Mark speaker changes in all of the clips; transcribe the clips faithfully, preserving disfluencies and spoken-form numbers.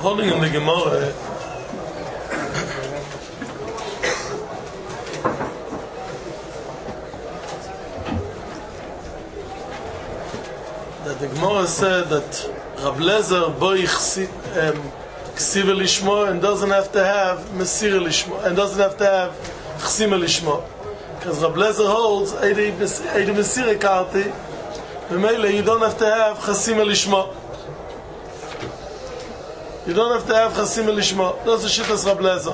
Speaker 1: holding in the Gemara that the Gemara said that Rab Lezer boi ksiva lishmo and doesn't have to have mesira lishmo and doesn't have to have chsima lishmo, because Rab Lezer holds eidi mesira karti, and you don't have to have chsima lishmo. You don't have to have chasima lishma. That's the shittas Rab Lezer.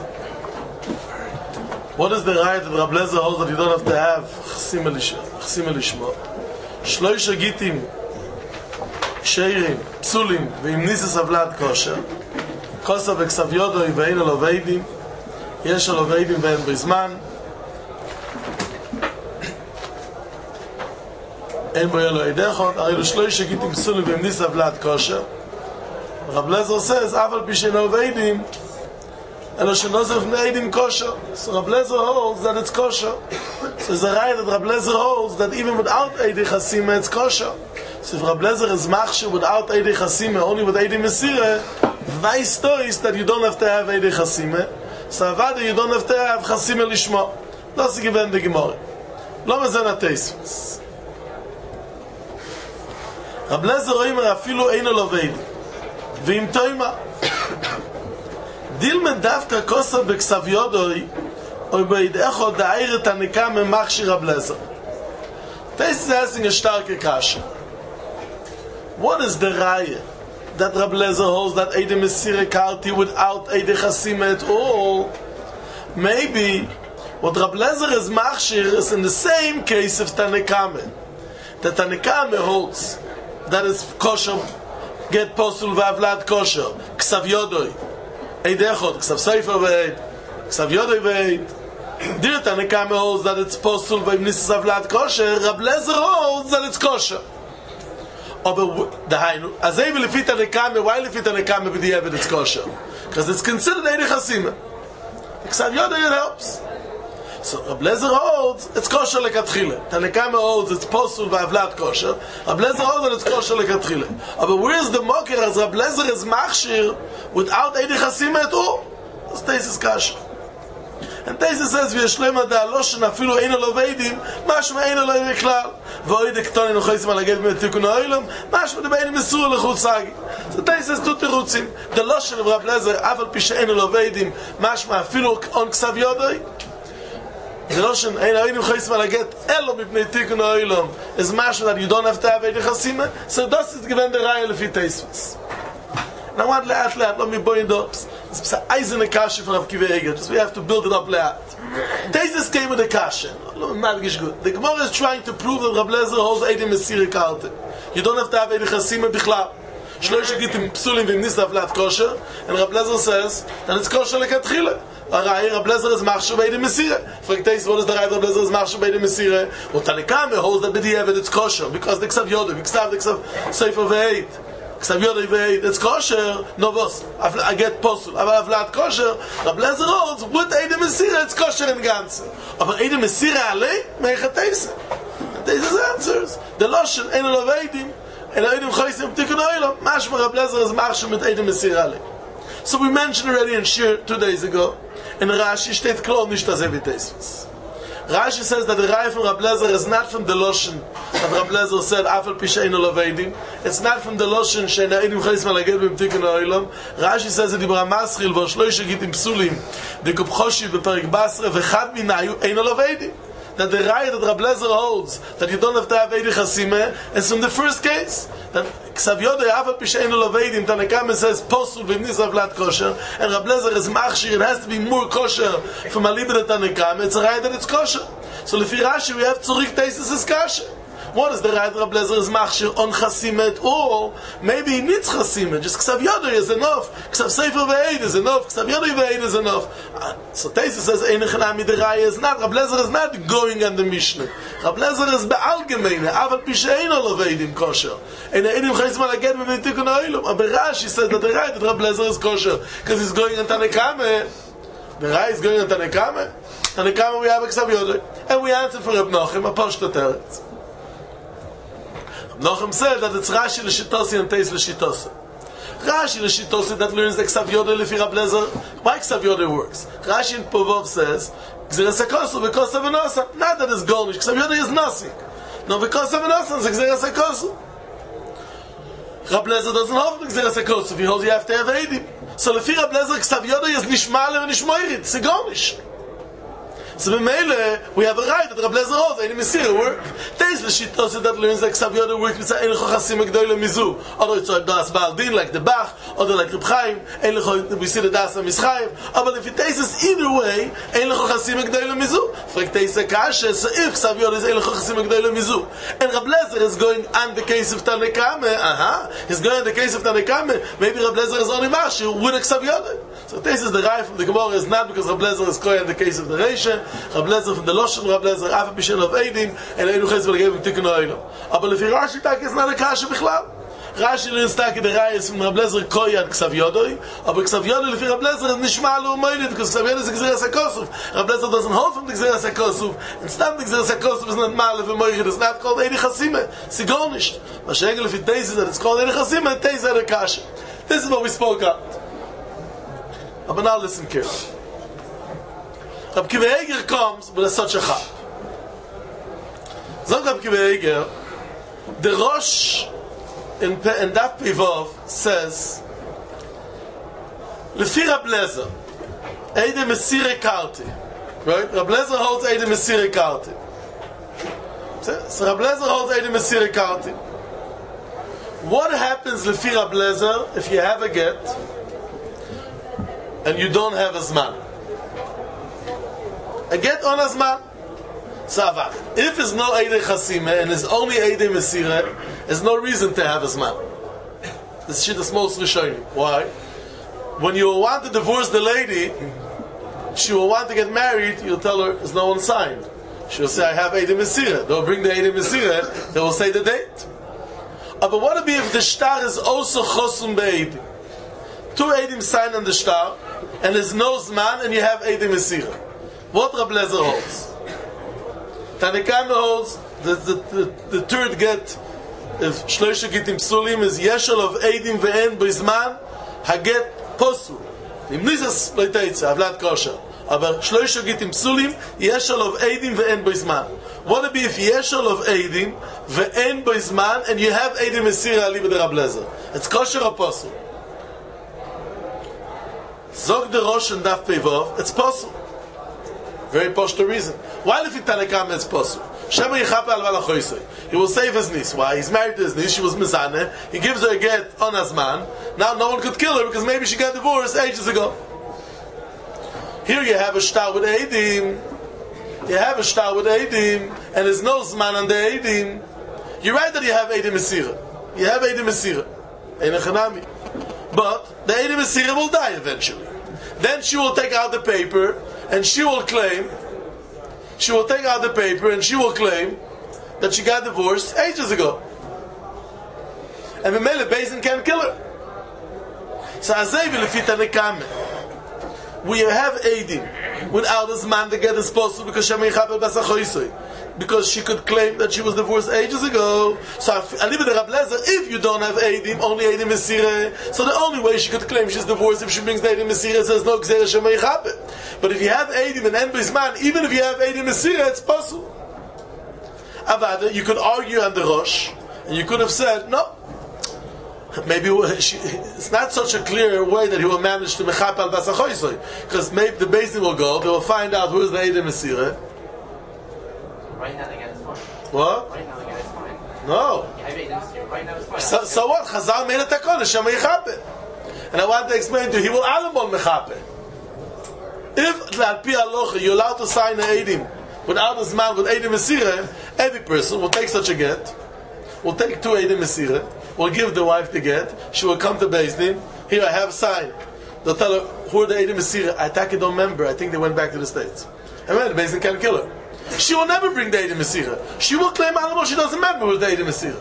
Speaker 1: What is the right that Rab Lezer holds that you don't have to have chasima lishma? Shloisha gitim, sheirim, psulim, ve'im nisis avlad kosher, kosa v'ksav yodoi ve'in al oveidim, yesh al oveidim ve'en b'zman, en bo yelo edechot, arilu shloisha gitim, psulim, ve'im nisis avlad kosher. Rab Lezer says, "Aval b'shein oveidim, elo shenozef neidim kosher." So Rab Lezer holds that it's kosher. So it's a right that Rab Lezer holds that even without eidi chasima it's kosher. So if Rab Lezer is machshir without eidi chasima, only with eidi mesira, vice stories that you don't have to have eidi chasima. So avada you don't have to have chasima lishma. That's given the Gemara. Lo mezen ateismus. Rab Lezer oimer afilu ein lo oveidim. ואם תוימה דילמן דווקא כוסה בכסב יודוי או בידעך עוד העיר את הנקה ממכשיר רב לזר. This is asking a starke kasha. What is the raya that Rab Lezer holds that Eide Mesire Karti without Eide Chasima at all? Maybe what Rab Lezer is machshir is in the same case of Tanekame. That Tanekame holds that is kosher, get posul v'avlad kosher, ksav yodoi, eid echod, ksav sefer v'eid, ksav yodoi v'eid. Dear Tanekame holds that it's posul v'imnisis avlad kosher, Rab Lezer holds that it's kosher. But the hainu, as they will fit Tanekame, why fit Tanekame with the evidence kosher? Because it's considered eid chasima. Ksav yodoi it helps. So Rab Lezer holds it's kosher lekatchile. Tanekame holds it's posul v'avlad kosher. Rab Lezer holds that it's kosher lekatchile. But where's the mocker as Rab Lezer is machshir without eidi chasima at all? This taste is kasher. And Taisa says v'yeshlema da'aloshen afilu ein lo veidim mashma ein lo yiklal v'oid ektonin uchoisim al aged b'metikun ha'olam mashma debein mesur lechutzagi. So Taisa says two terutzim. The loshen of Rab Lezer aval pisha ein lo veidim mashma afilu on ksav yodoi. The notion ein ha'odim choisim al aged elo b'metikun ha'olam is mashma that you don't have to have eidi chasima. So das is given the raya lefi Taisvus. Now what le'at le'at lo mi boyin dops. It's a eisene kasha for Rav Kiva Eger. So we have to build it up le'at. Taisus came with a kasha. The Gemara is trying to prove that Rab Lezer holds eidi mesira kalte. You don't have to have eidi chasima bichlal. Shloisha gitim psulim v'imnis avlat kosher. And Rab Lezer says that it's kosher lekatchila. Arai Rab Lezer is machshir b'eidi mesira. For Taisus, what is the right Rab Lezer is machshir b'eidi mesira? Well, Tanekame holds that b'di'evet it's kosher because the ksav yodem, ksav the ksav sefer v'eit. Ksav yodei v'eid, it's kosher, no boss, I get posul, aber avlat kosher, Rab Lezer holds, with eide mesira, it's kosher in ganze. Aber eide mesira alei, meicha teise. Teise's answers. The loshen, ein lo veidim, en eidim choisim tikun oilam, mashma Rab Lezer is marshal mit eide mesira alei. So we mentioned already in Shir two days ago, in Rashi, steht klar nicht das evi Teises. Rashi says that the Raya from Rab Lezer is not from the Loshen that Rab Lezer said, Afal Pishein Ol Aveidim. It's not from the Loshen Shein Ha'edim Chayis Malaged B'Mtikun Ha'olam. Rashi says that Dibra Maschil V'Shloisha Gitim Psulim V'Kub Choshi V'Perik Basra V'Chad Minayu Ein Ol Aveidim. That the Raya that Rab Lezer holds that you don't have to have Eidi Chasime is from the first case. That Ksav Yodei Afal Pishein Ol Aveidim Tanekame says Posul V'Mnis Avlat Kosher and Rab Lezer is Machshir. It has to be more kosher from a Libra Tanekame. It's a Raya that it's kosher. So Lefi Rashi we have Tzurik Teisus is kasher. What is the right Rab Lezer is machshir on chasima at all? Maybe he needs chasima. Just Ksav Yodei is enough. Ksav Sefer V'eid is enough. Ksav Yodei V'eid is enough. Uh, so Teisus says Ein Echanami the Raya is not. Rab Lezer is not going on the Mishnah. Rab Lezer is be'algemeine. Aval Pishein Ol Aveidim kosher. Ein Ha'edim Chayis Malaged B'Mtikun Ha'olam. But Rashi says that the right that Rab Lezer is kosher because he's going on Tanekame. The Raya is going on Tanekame. Tanekame we have a Ksav Yodei. And we answered for Reb Nachum, a Pashto Teretz. Reb Nachum said that it's Rashi l'shitosi and Teis l'shitosi. Rashi the Shitosi that learns the Ksav Yoda Lefi Rab Lezer. Why Ksav Yoda works? Rashi in Povov says, Gzeres HaKosu because of an Osa. Not that it's Golnish. Ksav Yoda is nothing. No, because of an Osa, it's Gzeres HaKosu. Rab Lezer doesn't hold the Gzeres HaKosu. He holds you have to have Eidim. So Lefi Rab Lezer Ksav Yoda is Nishmale and Nishmoirit. It's Golnish. So B'meile, we have a right that Rab Lezer holds Eidim Mesira work. There's the Shitosi that learns that Ksav Yoda work with Ein Lecho Chasim Agdoyle Mizu. Although it's like Das Baal Din, like the Bach, although like Reb Chaim, Ein Lecho, we see the Das HaMischaim. But if it takes either way, Ein Lecho Chasim Agdoyle Mizu. Frek Teise Kashe, so if Ksav Yoda is Ein Lecho Chasim Agdoyle Mizu. And Rab Lezer is going on the case of Tanekame, uh-huh, he's going on the case of Tanekame, maybe Rab Lezer is only Marshal with a Ksav Yoda. So this is the right from the Gemara is not because Rab Lezer is going on the case of the Reisha, Rab Lezer from the Loshen, Rab Lezer, Afa Bishel of Eidim, and Eidu Ches will give him Tikkun Oilo. But if he Rashi tak is not a Kasha Bichlal. Rashi learns tak the Rayas from Rab Lezer Koyan Ksav Yodoi, but Ksav Yodoi if Rab Lezer is Nishma Lo Moilid, because Ksav Yodoi is Gzeres HaKosuf. Rab Lezer doesn't hold from the Gzeres HaKosuf, and stand the Gzeres HaKosuf is not Malev and Moilid, it's not called Eidi Chasime, Sigonisht. Mashegel if it tastes that it's called Eidi Chasime, it tastes that a Kasha. This is what we spoke about. But now listen carefully. Rab Kiva Eger comes with such a chap. Zog Rab Kiva Eger, the Rosh in, in that Pivov says, Lefi Rab Lezer, Eide Mesire Karti. Right? Rab Lezer holds Eide Mesire Karti. So Rab Lezer holds Eide Mesire Karti. What happens Lefi Rab Lezer if you have a get and you don't have a Zman? A get on a Zman. Sava. If there's no Eidei Chasime and there's only Eidei Mesire, there's no reason to have a Zman. This shit is most Rishonim. Why? When you want to divorce the lady, she will want to get married, you'll tell her there's no one signed. She'll say, I have Eidei Mesire. They'll bring the Eidei Mesire, they will say the date. Uh, but what would be if the shtar is also Chosum Be'edim? Two Eidim sign on the shtar, and there's no Zman, and you have Eidei Mesire. What Rab Lezer holds? Tanekame holds the, the, the, the third get if Shloisha Gitim Psulim is Yeshel of Eidim Ve'en B'izman Haget Posu Im Nizas Leiteitza Avlat Kosher Aber Shloisha Gitim Psulim Yeshel of Eidim Ve'en B'izman. What would it be if Yeshel of Eidim Ve'en B'izman and you have Eidim Mesira Ali B'de Rab Lezer? It's Kosher or Posu? Zog the Rosh and Daf Peivov, it's Posu. Very posh the reason. Why if it Tanekam is possible? Shema Yichape al Valachoisei. He will save his niece. Why? He's married to his niece. She was Mizaneh. He gives her a get on Azman. Now no one could kill her because maybe she got divorced ages ago. Here you have a shtar with Eidim. You have a shtar with Eidim, and there's no Zman on the Eidim. You're right that you have Eidim Mesira. You have Eidim Mesira. Ein Echanami. But the Eidim Mesira will die eventually. Then she will take out the paper. And she will claim, she will take out the paper and she will claim that she got divorced ages ago. And Memele Bezin can't kill her. So Azayvi Lefita Nekame. We have Eidim without this man to get disposal because Shema Yichape Basachoisoi. Because she could claim that she was divorced ages ago. So Alibi the Rab Lezer, if you don't have Eidim, only Eidim Mesire. So the only way she could claim she's divorced if she brings the Eidim Mesire says no Gzera Shema Yichape. But if you have Eidim and En B'izman, even if you have Eidim Mesire, it's possible. Avada, you could argue on the Rosh, and you could have said, no, maybe she, it's not such a clear way that he will manage to Mechap al Basachoisoi. Because maybe the Beis Din will go, they will find out who is the Eidim Mesire.
Speaker 2: Right now, again, it's fine.
Speaker 1: What?
Speaker 2: Right now, again, it's fine.
Speaker 1: No.
Speaker 2: Yeah, I mean, right now, it's fine.
Speaker 1: So, so what? Chazal made a takon, Shema Yichape. And I want to explain to you, he will alamon mechape. If al pi halacha you're allowed to sign an Eidim without this man with Eidim Mesire, every person will take such a get, will take two Eidim Mesire, will give the wife the get, she will come to Beis Din, here I have a sign. They'll tell her, who are the Eidim Mesire? I take it, don't remember, I think they went back to the States. And then the Beis Din can't kill her. She will never bring the Eidim Mesire. She will claim Alamo, she doesn't remember who's the Eidim Mesire.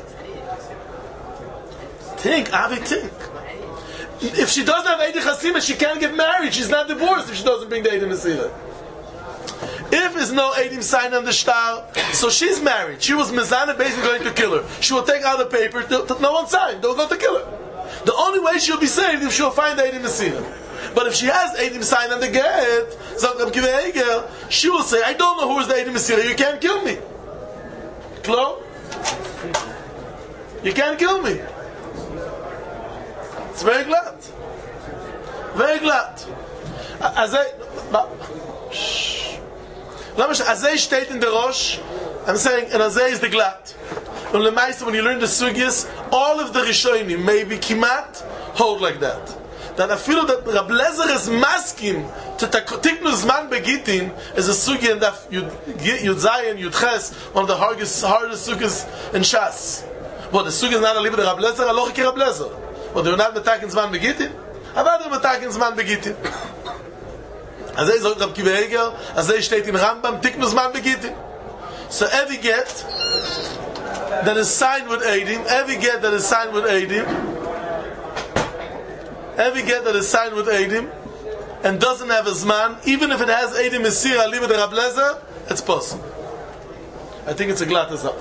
Speaker 1: Think, Avi, think. If she doesn't have Eidei Chasime, she can't get married. She's not divorced if she doesn't bring the Eidim Mesire. If there's no Eidim sign on the shtar, so she's married. She was Mizaneh basically going to kill her. She will take out the paper, to, to, no one signed. They will go to kill her. The only way way she'll be saved if she'll find the Eidim Mesira. But if she has Eidim sign on the get, she will say, I don't know who is the Eidim Mesira, you can't kill me. Klo? You can't kill me. It's very glad. Very glad. As I... Shh. As I state in the Rosh, I'm saying, and as I is the glad. And Lemaisa, when you learn the Sugyas, all of the Rishonim, maybe Kimat, hold like that. That I feel that Rab Lezer is masking to Tiknu Zman Begitin is a Sugya and that Yud Zayin, Yud Ches, one of the hardest, hardest Sugyas in Shas. But the Sugya is not a little bit of Rab Lezer, a lochik Rab Lezer. But they're not Metakin Zman Begitin? Aber they're Metakin Zman Begitin. As I say, Rab Kiva Eger, as I state in Rambam, Tiknu Zman Begitin. So every get that is signed with Eidim, every get that is signed with Eidim, every get that is signed with Eidim and doesn't have a Zman, even if it has Eidim Mesira, leave it a Rab Lezer, it's possible. I think it's a glatte Zach.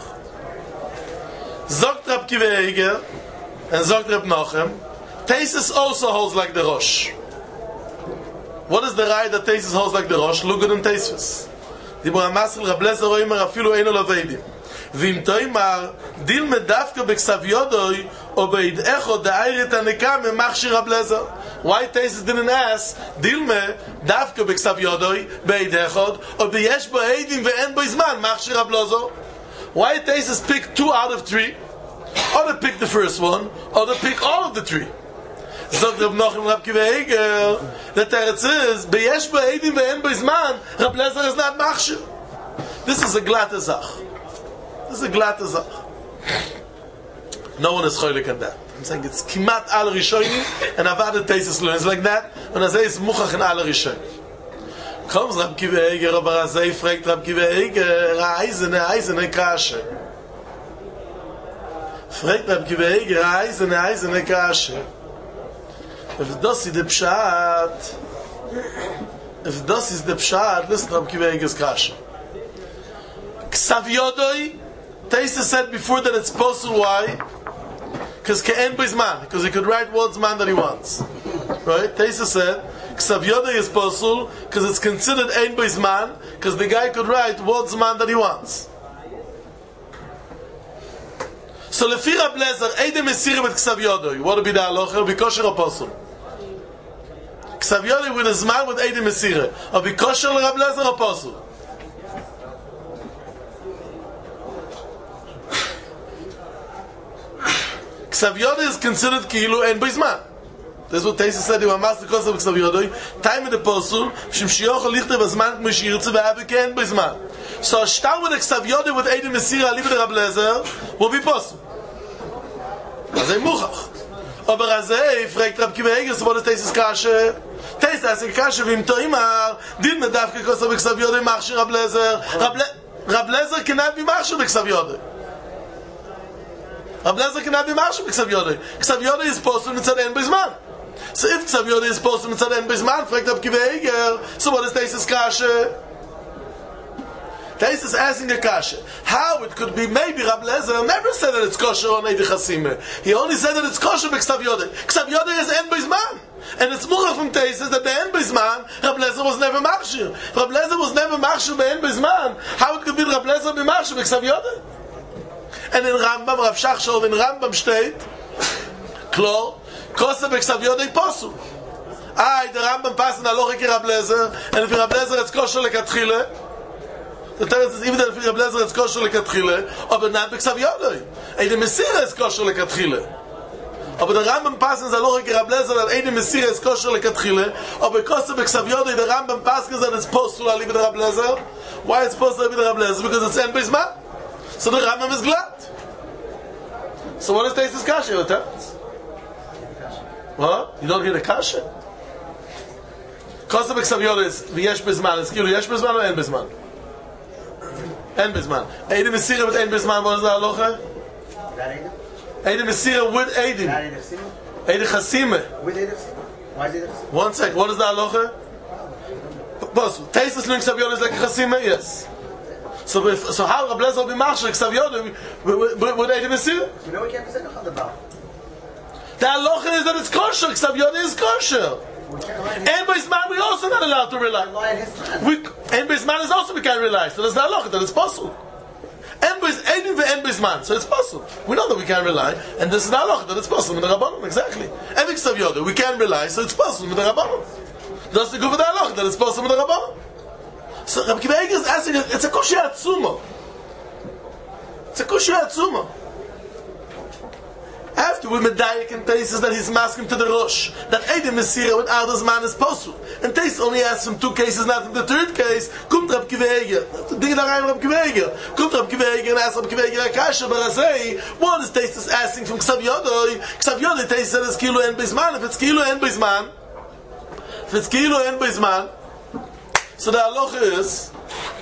Speaker 1: Zogt Rab Kiva Eger and Zogt Rab Nochem, Teisus also holds like the Rosh. What is the right that Teisus holds like the Rosh? Look at him Teisus. דיבור המסל רב לזר רואים אפילו אינו לבדים ואם תאמר דיל מדווקא בכסב יודוי או בעד איכו דאיר את הנקה ממכשיר רב לזר. Why Teisus didn't ask דיל מדווקא בכסב יודוי בעד איכו או ביש בו עדים ואין בו זמן מכשיר רב לזר. Why Teisus pick two out of three or to pick the first one or to pick all of the three. Zog Rab Nochem Rab Kiva Eger, the teretz is beyesh ba'edim ve'en b'zman. Rab Lezer is not machshir. This is a glatte zach. This is a glatte zach. No one is cholik on that. I'm saying it's kimat al rishonim and avad Teisus learns like that. And as is muchach in al rishonim. Comes Rab Kiva Eger, aber Azay fragt Rab Kiva Eger, Eisene, Eisene Kashe. Fragt Rab Kiva Eger, Eisene, Eisene Kashe. If das is the pshat, if das is the pshat, listen to Kiva Eger's kasha. Ksav Yodoi, Teisus said before that it's possible. Why? Because ke'en b'zman, because he could write what zman that he wants. Right? Teisus said Ksav Yodoi is possible because it's considered ein b'zman, because the guy could write what zman that he wants. So lefi Rab Lezer, Eidem Mesira with Ksav Yodoi. What would be the halacha? Be kosher or possible? Ksav Yodoi with a zman with Eidem Mesira. Or be kosher or Rab Lezer or possible? Ksav Yodoi is considered ki'ilu ein b'zman. That's what Teisus said. He was master kosher with Ksav Yodoi. Time with the possible. Shim shiyoch lichte b'zman k'mo shirtze v'ave ke'en b'zman. So a shtar with a Ksav Yodoi with Eidem Mesira, leave it to Rab Lezer, will be possible. Azay muchach. Aber azay, fragt Rab Kiva Eger, so what is Teisus kashe? Teisus asking kashe, v'im to'imar, din medavke kosa b'Ksav Yodoi machshir Rab Lezer. Rab Lezer cannot be machshir b'Ksav Yodoi. Rab Lezer cannot be machshir b'Ksav Yodoi. Ksav Yodoi is possible mitzad en b'zman. So if Ksav Yodoi is possible mitzad en b'zman, fragt Rab Kiva Eger, so what is Teisus kashe? Teisus is asking the kasha. How it could be maybe Rab Lezer never said that it's kosher on Eidei Chasime. He only said that it's kosher b'Ksav Yodoi. Ksav Yodoi is en b'zman. And it's muchach from Teisus that the en b'zman, Rab Lezer was never machshir. Rab Lezer was never machshir b'en b'zman. How it could be Rab Lezer be machshir b'Ksav Yodoi? And in Rambam, Rav Shachshov in Rambam state, Klor, kosher b'Ksav Yodoi posu. Ah, the Rambam passes na lochik Rab Lezer, and if Rab Lezer it's kosher lekatchile, the Teretz is even that if Rab Lezer is kosher lekatchile, but not b'Ksav Yodoi. Eidem Mesira is kosher lekatchile. Aber der Rambam passes na lochik Rab Lezer that Eidem Mesira is kosher lekatchile, but kosher b'Ksav Yodoi, the Rambam passes that it's possible to leave it Rab Lezer. Why it's possible to leave it Rab Lezer? Because it's en b'zman. So the Rambam is glad. So what is Teisus kasha? What happens? What? You don't hear the kasha? Kosher b'Ksav Yodoi is v'yesh b'zman. Is kilu yesh b'zman or en b'zman? En Bisman. Eidem Mesira with En Bisman, what is the halacha? Eidem Mesira with Eidem. Eidem Chasime.
Speaker 3: With Eidem Chasime. Why is Eidem Chasime?
Speaker 1: One sec, what is the halacha? Boss, Teisus links Ksav Yodoi is like a Chasime? Yes. So if, so how Rab Lezer will be machshir Ksav Yodoi with Eidem Mesira?
Speaker 3: You know we can't be saying nothing about.
Speaker 1: The halacha is that it's kosher. Ksav Yoda is kosher. And Bisman we also not allowed to rely. We and Bisman is also we can rely. So there's the halacha that it's possible. And Bisman, so it's possible. We know that we can rely, and this is the halacha that it's possible with the Rabbanon. Exactly. And Ksav Yoda we can rely, so it's possible with the Rabbanon. That's the good for the halacha that it's possible with the Rabbanon. So Rabbi Akiva Eiger is asking, it's a kushya atzuma. It's a kushya atzuma. After we medayik and Taisus that he's masking to the Rosh, that Eidim Mesira with Arda's man is possible. And Taisus only asks him two cases, not in the third case. Kumt Rabbi Akiva Eiger. Ding da rein Rabbi Akiva Eiger. Kumt Rabbi Akiva Eiger and asks Rabbi Akiva Eiger Akasha, but I say, what is Taisus asking from Ksav Yodoi? Ksav Yodoi, Taisus said it's Kilo en Bezman. If it's Kilo en Bezman, if it's Kilo en Bezman, so the halacha is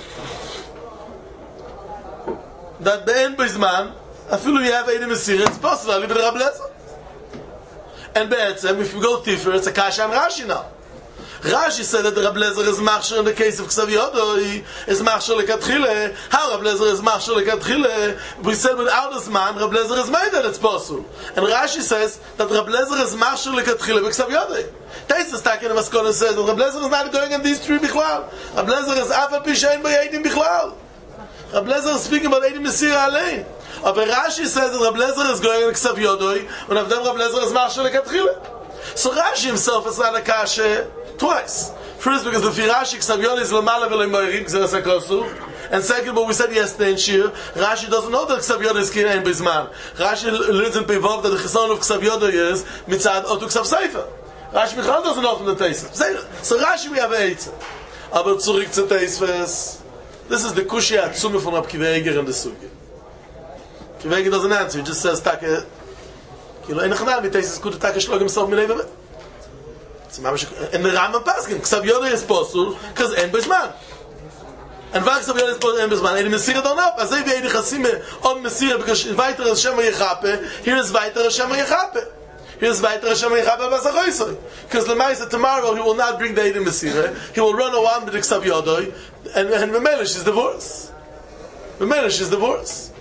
Speaker 1: that the en Bezman, I feel we have Eidim Mesira, it's possible, I'll leave it to Rabbi Lezer. And Be'etzem, if we go deeper, it's a Kasha and Rashi now. Rashi said that the Rabbi Lezer is machshir in the case of Ksav Yodoi, is machshir lekatchile. How Rabbi Lezer is machshir lekatchile? We said without this man, Rabbi Lezer is made that it's possible. And Rashi says that Rabbi Lezer is machshir lekatchile with Ksav Yodoi. Taisus Taken Maskona says that Rabbi Lezer is not going in these three bichlal. Rabbi Lezer is afal pishayin by Eidim bichlal. Rabbi Lezer is speaking about Eidim Mesira alein. But Rashi says that Rabbi Lezer is going in Ksav Yodoi, and of them Rabbi Lezer is machshir lekatchile. So Rashi himself is not a kasha twice. First, because the Rashi Ksav Yodoi is l'mala v'le'moirim k'zeres hakosu, and second, but we said yesterday in Shir, Rashi doesn't know that Ksav Yodoi is kinein bizman. Rashi learns in Pevov that the chesron of Ksav Yodoi is mitzad otu Ksav Sefer. Rashi Michal doesn't know from the Taisus. So Rashi we have a eitzah. Aber zurück zu Taisus. This is the kushya atzume from Rabbi Akiva Eiger in the sugi. Akiva Eiger doesn't answer. He just says, "Take it." Kilo ein nachnal mit Taisus could take shlog himself milei v'vet. And the Rambam paskin Ksav Yodoi is possible because en bezman. And why Ksav Yodoi is possible en bezman? Eidim Mesira don't know. As if Eidim Chasime on Mesira because weiter as Shema Yechape. Here is weiter as Shema Yechape. Here's weiter Shema Yechape b'Sachoisoi. Because Lemaisa tomorrow he will not bring the Eidim Mesira. He will run around with the Ksav Yodoi, and and Memelish is divorce. Memelish is divorce.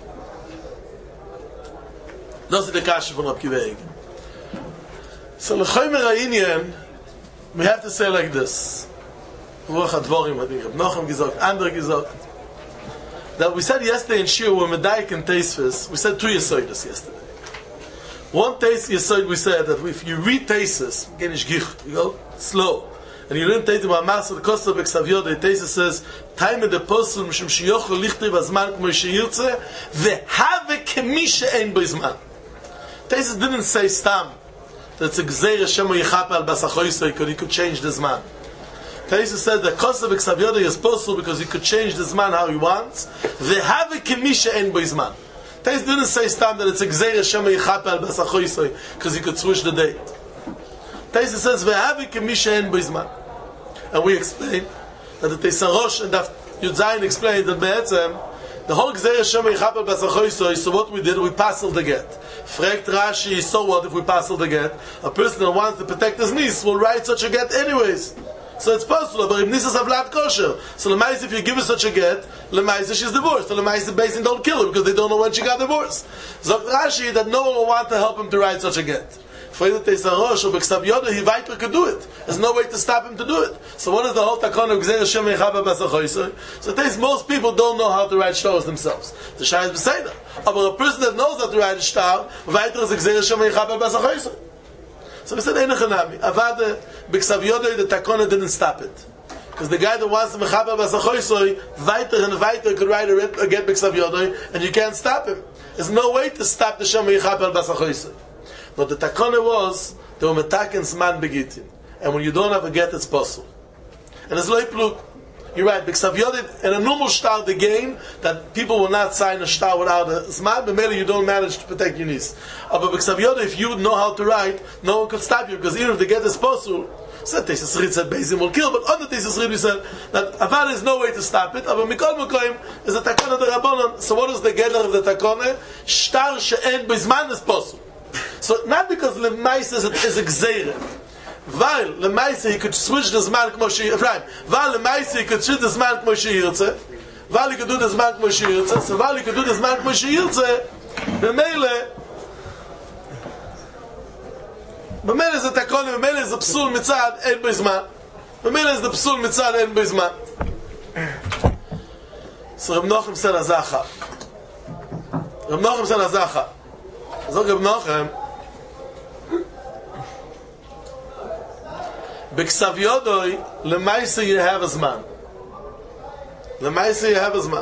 Speaker 1: That's the kasha from Rabbi Akiva Eiger. So l'chomer ha'inyan, we have to say like this. Ruach HaDvorim, I think Reb Nochem gesagt, Andre gesagt, that we said yesterday in Shir, when Medayik and Teisves, we said two Yesoidas yesterday. One Teis Yesoid we said that if you read Teisves, again it's Gich, you go slow, and you learn Teitim HaMasar, the Kosta B'Ksav Yodoi, Teisves says, Taime de Posel, Mishum Shiyochel Lichtei Vazman K'mo Sheyirtze, V'have K'mi She'en B'Zman. Teisves didn't say Stam, that's a gzeir Shema Yechape al Basachoisoi, because he could change the Zman. Taisus said that Kosta B'Ksav Yodoi is possible because he could change the Zman how he wants. V'have K'misha en bo Zman. Taisus didn't say stam that it's a gzeir Shema Yechape al Basachoisoi because he could switch the date. Taisus says V'have K'misha en bo Zman. And we explained that the Teisarosh and Daf Yud Zayin explained that Be'etzem the whole gzeir Shema Yechape al Basachoisoi, so what we did, we passed the get. Fragt Rashi, so what if we pass the get? A person that wants to protect his niece will write such a get anyways. So it's possible, but if niece is avlat kosher, so Lemais, if you give her such a get, Lemais she's divorced. So Lemais the basin don't kill her because they don't know when she got divorced. So Rashi that no one will want to help him to write such a get. For the Teisarosh or B'Ksav Yodoi, he weiter could do it. There's no way to stop him to do it. So what is the whole takon of Gzeir Shema Yechape Basachoisoi? So it is most people don't know how to write shtaros themselves. The Shai is Beseder. But a person that knows how to write a shtar, weiter is Gzeir Shema Yechape Basachoisoi. So we said, Ein Echanami. Avada B'Ksav Yodoi, the takon didn't stop it. Because the guy that wants to Mechape Basachoisoi, weiter and weiter could write a get B'Ksav Yodoi, and you can't stop him. There's no way to stop the Shema Yechape Basachoisoi. But the takona was the umetaken's man begitin, and when you don't have a get, it's possible. And it's like plug. You're right. B'Ksav Yodoi in a normal shtar, the game that people will not sign a shtar without a zman. But maybe you don't manage to protect your niece. But B'Ksav Yodoi, if you know how to write, no one could stop you because even if the get is possible, said Teisus Rid said Beizim will kill, but other Teisus Rid we said that Avad is no way to stop it. But Mikol Mekoyim is a takona the Rabbanon. So what is the gather of the takona? Shtar she'en b'zman is possible. So not because Lemaisa is a, is a gzeira. While Lemaisa he could switch the zman k'mo she'yirtze. While Lemaisa he could switch the zman k'mo she'yirtze. While he could do the zman k'mo she'yirtze. So while he could do the zman k'mo she'yirtze, B'meile במילא זה תקון, במילא זה פסול מצד אין בזמן. במילא זה פסול מצד אין בזמן. אז רב נוחם סלע זכה. רב נוחם סלע זכה. אז רב נוחם בכסב יודוי למעשה יהב הזמן. למעשה יהב הזמן.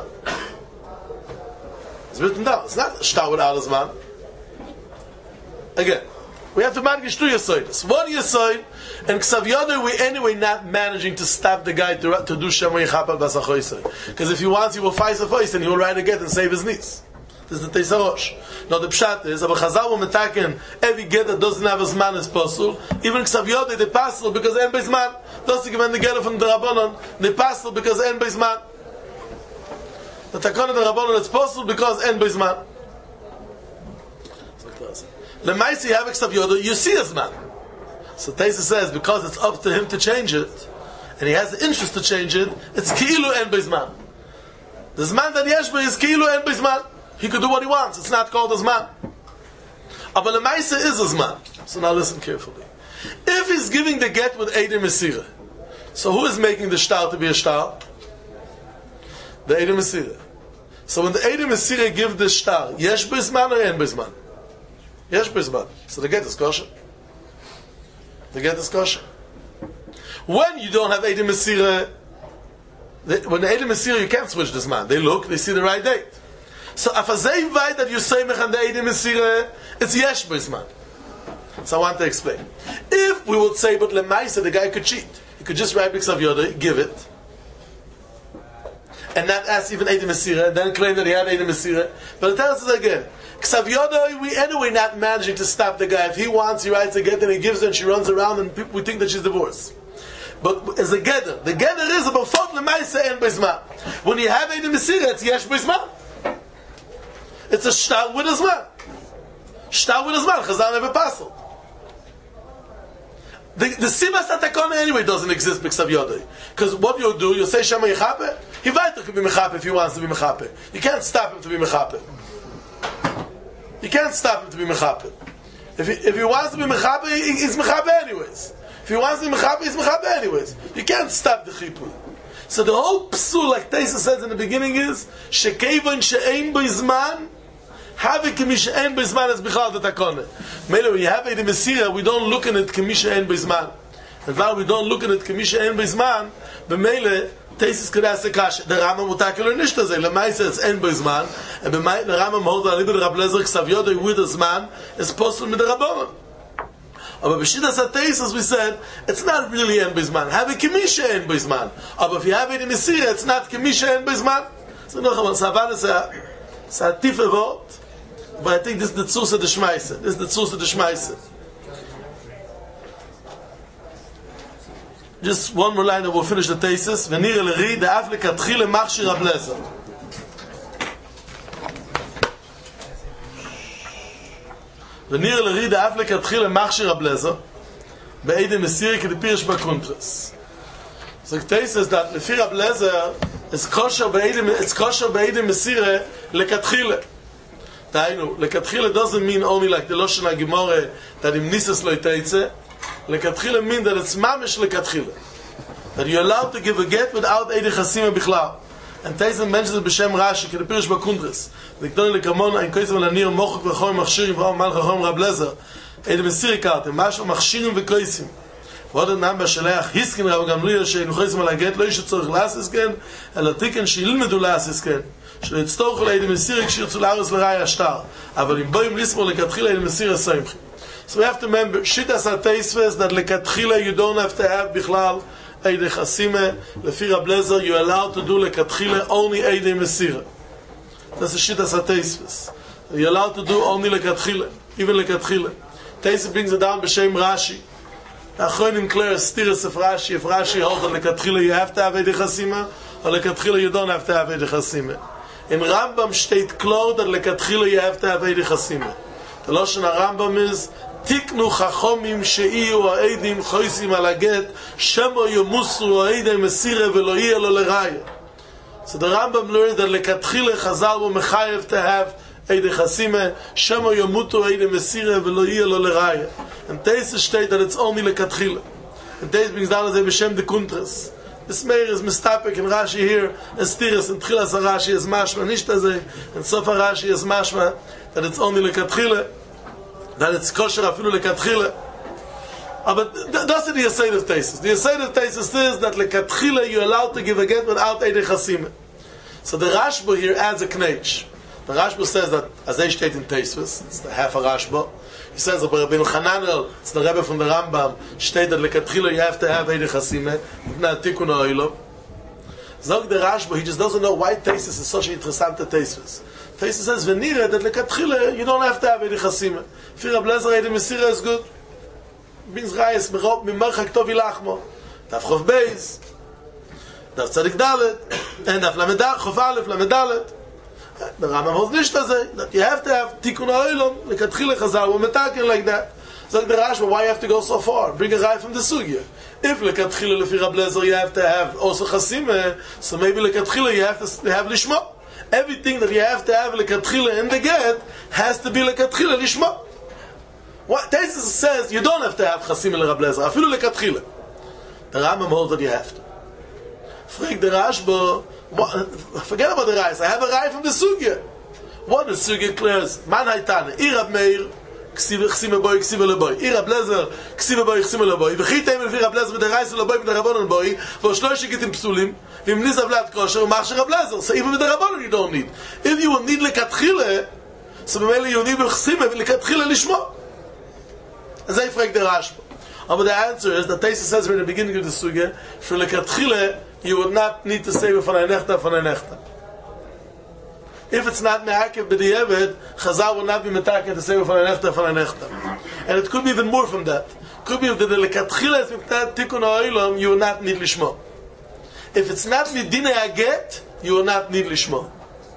Speaker 1: It's written down. It's not start without הזמן. Again, we have to manage two yesoids. One yesoid, and ksav yodoi, we anyway not managing to stop the guy to, to do shemo yichapal basachoisoi. Because if he wants, he will fight a voice and he will write again and save his niece. This is the Teisarosh. Now the pshat is, aber Chazal will metaken, every get that doesn't have a zman is possible. Even ksav yodoi, they possible because en bezman. Doesn't give the get from the Rabbanon, they possible because en bezman. The takon of the Rabbanon is possible because en bezman. Lemaisi you have ksav yodoi, you see his man. So Taisa says because it's up to him to change it, and he has the interest to change it, it's ki'ilu en bezman. The zman that yeshba is ki'ilu en bezman. He could do what he wants. It's not called a zman. But lemaisi is a zman. So now listen carefully. If he's giving the get with Eidim Mesirah, so who is making the shtar to be a shtar? The Eidim Mesirah. So when the Eidim Mesirah give the shtar, yesh bezman or en bezman? Yesh bezman. So the get is kosher. The get is kosher. When you don't have Eidim Mesirah, when the Eidim Mesirah, you can't switch this man. They look, they see the right date. So if a zay vayt that you say mech and the Eidim Mesirah, it's yesh bezman. So I want to explain. If we would say, but lemaisa, the guy could cheat. He could just write B'Ksav Yodoi, give it, and not ask even Eidim Mesirah, and then claim that he had Eidim Mesirah. But it tells us again, Ksav Yodoi, we anyway not managing to stop the guy. If he wants, he writes a get, and he gives her, and she runs around, and people, we think that she's divorced. But as a getter, the getter is about fot lemaisa and bezman. When you have Eidim Mesirah, it's yesh bezman. It's a shtar with a zman. Shtar with a zman. Chazal never passed. The, the Simas Atakona anyway doesn't exist B'Ksav Yodoi. Because what you'll do, you'll say Shema Yechape, he Vaiter could be Mechape if he wants to be Mechape. You can't stop him to be Mechape. You can't stop him to be Mechape. If he, if he wants to be Mechape, he, he's Mechape anyways. If he wants to be Mechape, he's Mechape anyways. You can't stop the Chipur. So the whole psul, like Taisa says in the beginning, is Shekevon she'ein b'izman have it k'misha en b'zman as b'chal the takone. Mele, when you have Eidim Mesirah, we don't look at it k'misha en b'zman. And while we don't look at it k'misha en b'zman, b'mele, Teisis could ask the kash. The Rambam mutakel or nishta zeh. Lemaisa it's en b'zman. And b'mele, the Rambam holds on libid Rab Lezer k'sav yodoi with a zman is possible with the Rabbanon. But b'shidas ha-Teisis we said, it's not really en b'zman. Have it k'misha en b'zman. But if you have Eidim Mesirah, it's not k'misha en b'zman. So no, Savan is a it's a tife vort. But I think this is the Tzus of the Shmaise. This is the Tzus of the Shmaise. Just one more line and we'll finish the thesis. V'nir el-ri da'af lekatchile machshir Rab Lezer. V'nir el-ri da'af lekatchile machshir Rab Lezer be'Eidim Mesirah k'depirish b'kuntres. So the thesis is that Lefi Rab Lezer is kosher be'Eidim it's kosher be'Eidim Mesirah lekatchile. Tainu, lekatchila doesn't mean only like the Loshen HaGemorah that im Nises lo yiteitze. Lekatchila mean that it's mamish lekatchila. That you're allowed to give a get without Eidei Chasima Bichlal. And Taisa mentions it b'Shem Rashi, ki the Pirish Bakundres. V'ikdoni lekamona, in koisem l'anir, mochuk v'chom machshirim, v'chom malch v'chom Rab Lezer. Eidei Mesirah kartem, masho machshirim v'koisim. ועוד הנם בשלח, היסקין רב גמליאל שאין חויסם על הגט, לא יש צורך לעשיס כן, אלא תיקן שילמדו לעשיס כן. שלא יצטורכו לאידי מסירה כשירצו לארץ לראי השטר. אבל אם בואים לסמור לכתחילה אידי מסירה סיימחים. So we have to remember, Shitas HaTeisves, that lekatchila you don't have to have bichlal Eidei Chasime. Lefi Rab Lezer, you're allowed to do lekatchila only Eidei Mesirah. That's the Shitas HaTeisves. You're allowed to do only lekatchila, even lekatchila. Teisves brings it down b'Shem Rashi. Achronim clear stiras of Rashi. If Rashi holds that lekatchila you have to have Eidei Chasime, or lekatchila you don't have to have Eidei Chasime. In Rambam steht klar that lekatchila you have to have Eidei Chasime. The Lashon HaRambam is Tiknu chachomim sheiyu ha'edim choisim al haget shemo yomusu ha'edim mesirah v'lo yeh lo leraya. So the Rambam learns that lekatchila Chazal were mechayev to have Eidei Chasime shemo yomutu ha'edim mesirah v'lo yeh lo leraya. And Taisus steht that it's only lekatchila. And Taisus brings down as a b'shem de kuntras. This Meir is mistapik and Rashi here, and Stiris and Tchilas Rashi is mashma, nishtazeh, and Sofa Rashi is mashma, that it's only lekatchila, that it's kosher afilu lekatchila. Uh, but th- that's the Yesod of Taisus. The Yesod of Taisus is that lekatchila you're allowed to give a get without Eidei Chasimah. So the Rashba here adds a knetch. The Rashba says that, as they state in Taisus, it's the half a Rashba, he says that Rabbeinu Hananel, it's the Rebbe from the Rambam, state that lekatchila you have to have Eidei Chasimah, not Tikkun Ha'olam. Zog the Rashba, he just doesn't know why Taisus is such an interesting Taisus. Taisus says, Venira, that lekatchila you don't have to have Eidei Chasimah. If you're a blazer, Eidei Mesira is good. Means Rayas, Mimarchak Tov Ilachmo. Daf Chov Beis, Daf Tzadik Dalet, and Daf Lamedalet, Chov Aleph, Lamedalet. The Rambam holds nishtazeh, that you have to have Tikkun Ha'olam, lekatchila Chazal, or metakin like that. So the Rashba, why you have to go so far? Bring a Ray from the Sugya. If lekatchila lefi Rab Lezer you have to have also Chasimah, so maybe lekatchila you have to have Lishma. Everything that you have to have lekatchila in the get has to be lekatchila Lishma. What Taisus says, you don't have to have Chasimah le Rab Lezer, afilu lekatchila. The Rambam holds that you have to. Frag the Rashba, forget about the Rais. I have a Rai from the Sugya. What the Sugya clears? Man haytane, Ir Rab Meir, Ksime boy, Ksime leboy. Ir Rab Lezer, Ksime boy, Ksime leboy. V'chitem el Rab Lezer, v'der Rais leboy, v'der Rabbanon boy, v'shloish gitim psulim, v'im nizav lat kosher, v'machsher Rab Lezer. So even with the Rabbanon you don't need. If you will need lekatchila, so b'mele you need v'chsime, v'lekatchila lishmo. As I frag the Rashba. But the answer is that Taisus says in the beginning of the Sugya, for lekatchila you would not need to say von ein nechta von ein nechta. If it's not me'akev b'di'evet, Chazal will not be metaken to say von ein nechta von ein nechta. And it could be even more from that. It could be that the lekatchila is miptat tikkun ha'olam, you will not need lishmo. If it's not midine aget, you will not need lishmo.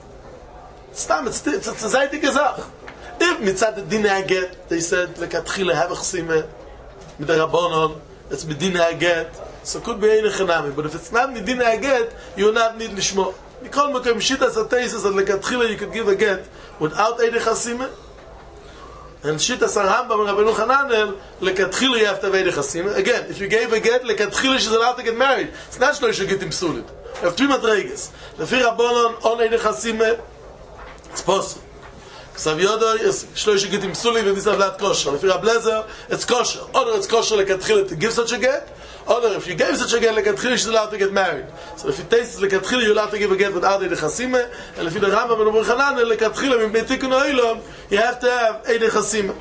Speaker 1: Stam, it's it's it's a zeitige Sach. If mitzad the dine aget, they said lekatchila have a chsime mit der Rabbanon, it's midine aget. So it could be eine chenami, but if it's not midin a get, you will not need lishmo. Mikol mekom shitas ateises that lekatchila you could give a get without Eidei Chasimah, and shitas Rambam and Rabbeinu Hananel lekatchila you have to have Eidei Chasimah. Again, if you gave a get, lekatchila she's allowed to get married. It's not shlo you should get him psulit. You have three madreges. Lefi Rabbanon on Eidei Chasimah, it's possible. Ksav Yodo is shlo you should get him psulit and this is not kosher. Lefi Rab Lezer, it's kosher. Or it's kosher lekatchila to give such a get. Or if you gave such a get lekatchila, she's allowed to get married. So if you taste lekatchila, you're allowed to give a get without Eidei Chasimah. And if you the Rambam and Rabbeinu Hananel lekatchila mipnei tikkun ha'olam, you have to have Eidei Chasimah.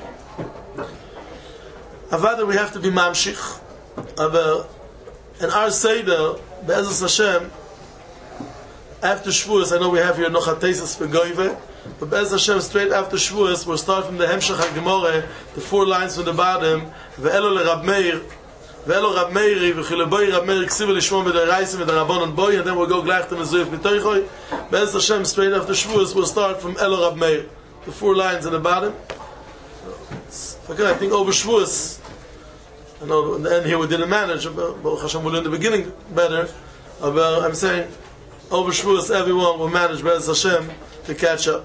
Speaker 1: Avada, we have to be mamshich. Aber in our seder, be'ezus Hashem, after Shavuos, I know we have here noch a tesis for Goyve, but be'ezus Hashem, straight after Shavuos, we'll start from the Hemshech HaGemorah, the four lines from the bottom, ve'elo le Rab Meir, Velo Rab Meiri, v'chileboy Rab Meiri, ksiva lishmo mit der Reisim, mit der Rabbanon boy, and then we'll go gleich to Mezuyev mitoichoi. Be'ez Hashem, straight after Shavuos, we'll start from Elo Rab Meir. The four lines in the bottom. Okay, I think over Shavuos, I know in the end here we didn't manage, but Baruch Hashem will in the beginning better. But I'm saying, over Shavuos, everyone will manage, Be'ez Hashem, to catch up.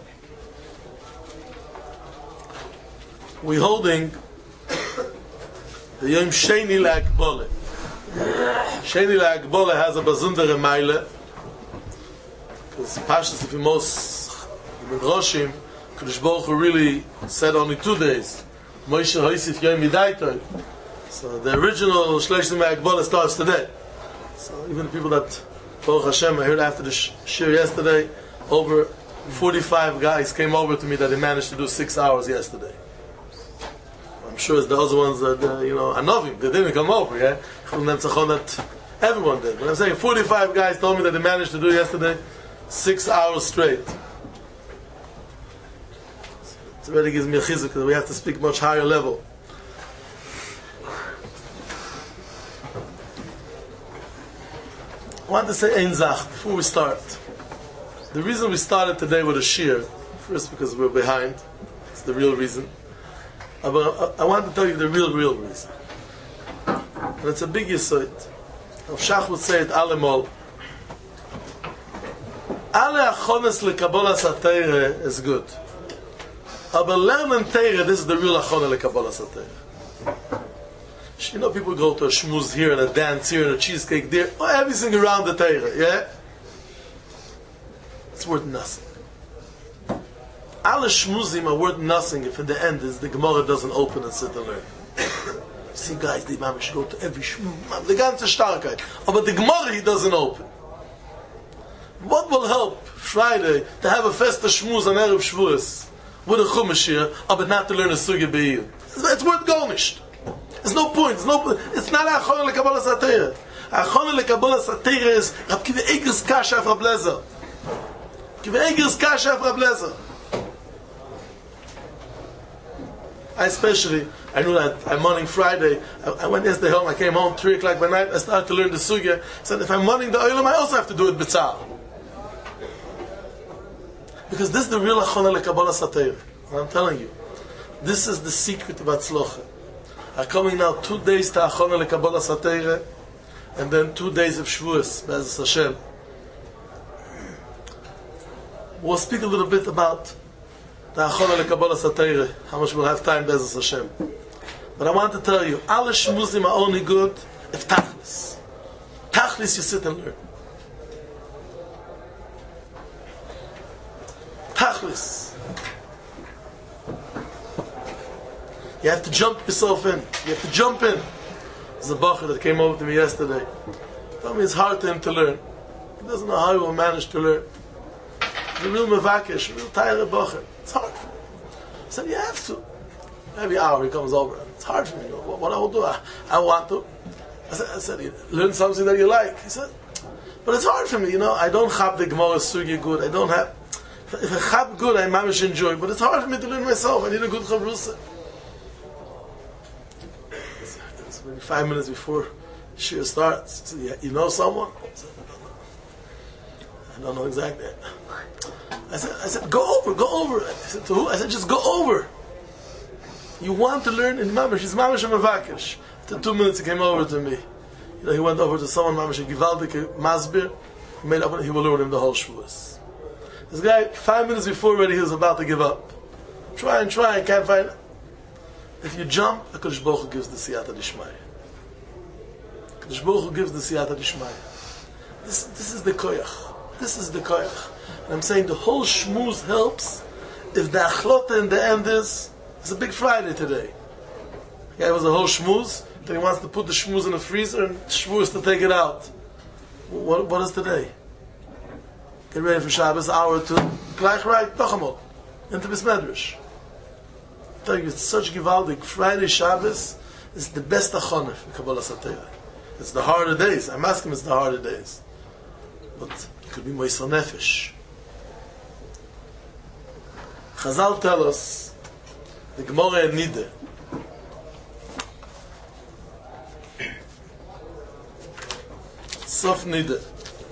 Speaker 1: We're holding the Yom Sheni La'Akbole. Sheni La'Akbole has a bazundere meile. Because Pashas, if you most in Roshim, Kodesh Baruch Hu really said only two days. Moshe Hoisif Yom Midaitoi. So the original Shloshim La'Akbole starts today. So even the people that, Baruch Hashem, I heard after the shir yesterday, over forty-five guys came over to me that they managed to do six hours yesterday. I'm sure it's the other ones that, uh, you know, Anovim, they didn't come over, yeah? From them that everyone did. But I'm saying forty-five guys told me that they managed to do yesterday six hours straight. It really gives me a chizuk because we have to speak much higher level. I want to say Ein Zach before we start. The reason we started today with a shir, first because we're behind, it's the real reason. But I want to tell you the real, real reason. And it's a big yesod. Rav Shach would say it alemol. Ale achones lekabolas haTeire is good. Aber lernen Teire, this is the real achone lekabolas haTeire. You know, people go to a shmuz here and a dance here and a cheesecake there, oh, everything around the Torah, yeah? It's worth nothing. Alle shmuzim are worth nothing if in the end is the Gemara doesn't open and sit and learn. You see guys, the Imam should go to every shmuz, the ganze Starkheit. But the Gemara he doesn't open. What will help Friday to have a festa shmuz on Erev Shavuos with a chumash here, but not to learn a sugya be'iyah? It's worth garnished. There's no point. There's no. It's not Achon lekabala satira. Achon lekabala satira is Rab Kiva Eiger's kasha of Rab Lezer. Kiva Eiger's kasha of Rab Lezer. I especially, I knew that I'm morning Friday. I, I went yesterday home. I came home three o'clock by night. I started to learn the sugya. I said, if I'm morning the oilam, I also have to do it b'tzal. Because this is the real Achon lekabala satira. I'm telling you, this is the secret of Atzlocha. Are coming now two days to Achona lekabala satira, and then two days of Shavuos, Be'ezus Hashem. We'll speak a little bit about the Achona lekabala satira, how much we'll have time, Be'ezus Hashem. But I want to tell you, all the shmuzim are only good if tachlis. Tachlis you sit and learn. Tachlis. You have to jump yourself in. You have to jump in. There's a bacher that came over to me yesterday. He told me it's hard to him to learn. He doesn't know how he will manage to learn. He's a real mevakesh, a real tired bacher. It's hard for him. I said, you have to. Every hour he comes over. It's hard for me. You know, what, what I will do, I, I want to. I said, I said, learn something that you like. He said, but it's hard for me. You know, I don't have the Gemara Sugi good. I don't have. If I have good, I mamish enjoy. But it's hard for me to learn myself. I need a good chavrusa. Maybe five minutes before shir starts, he said, yeah, you know someone? I said, I don't know exactly. I said, I said, go over, go over. I said, to who? I said, just go over. You want to learn in Mamash. He's Mamash and Mavakesh. After two minutes he came over to me. You know, he went over to someone, Mamash and Givaldik Masbir. He made up, he will learn him the whole Shavuos. This guy, five minutes before already, he was about to give up. Try and try, and can't find it. If you jump, HaKadosh Baruch Hu gives the Siyata Dishmaya. HaKadosh Baruch Hu gives the Siyata Dishmaya. This, this is the koyach. This is the koyach. And I'm saying the whole shmuz helps if the achlota in the end is, it's a big Friday today. The guy was a whole shmuz, then he wants to put the shmuz in the freezer and shmuz to take it out. What, what is today? Get ready for Shabbos, hour or two. Gleich right, Tochamot. Into Bismedrish. I tell you, it's such givaldik. Friday, Shabbos is the best achonah for Kabbalah Satira. It's the harder days. I'm asking it's the harder days. But it could be Moisel Nefesh. Chazal tell us, the Gemara in Nideh, Sof Nideh,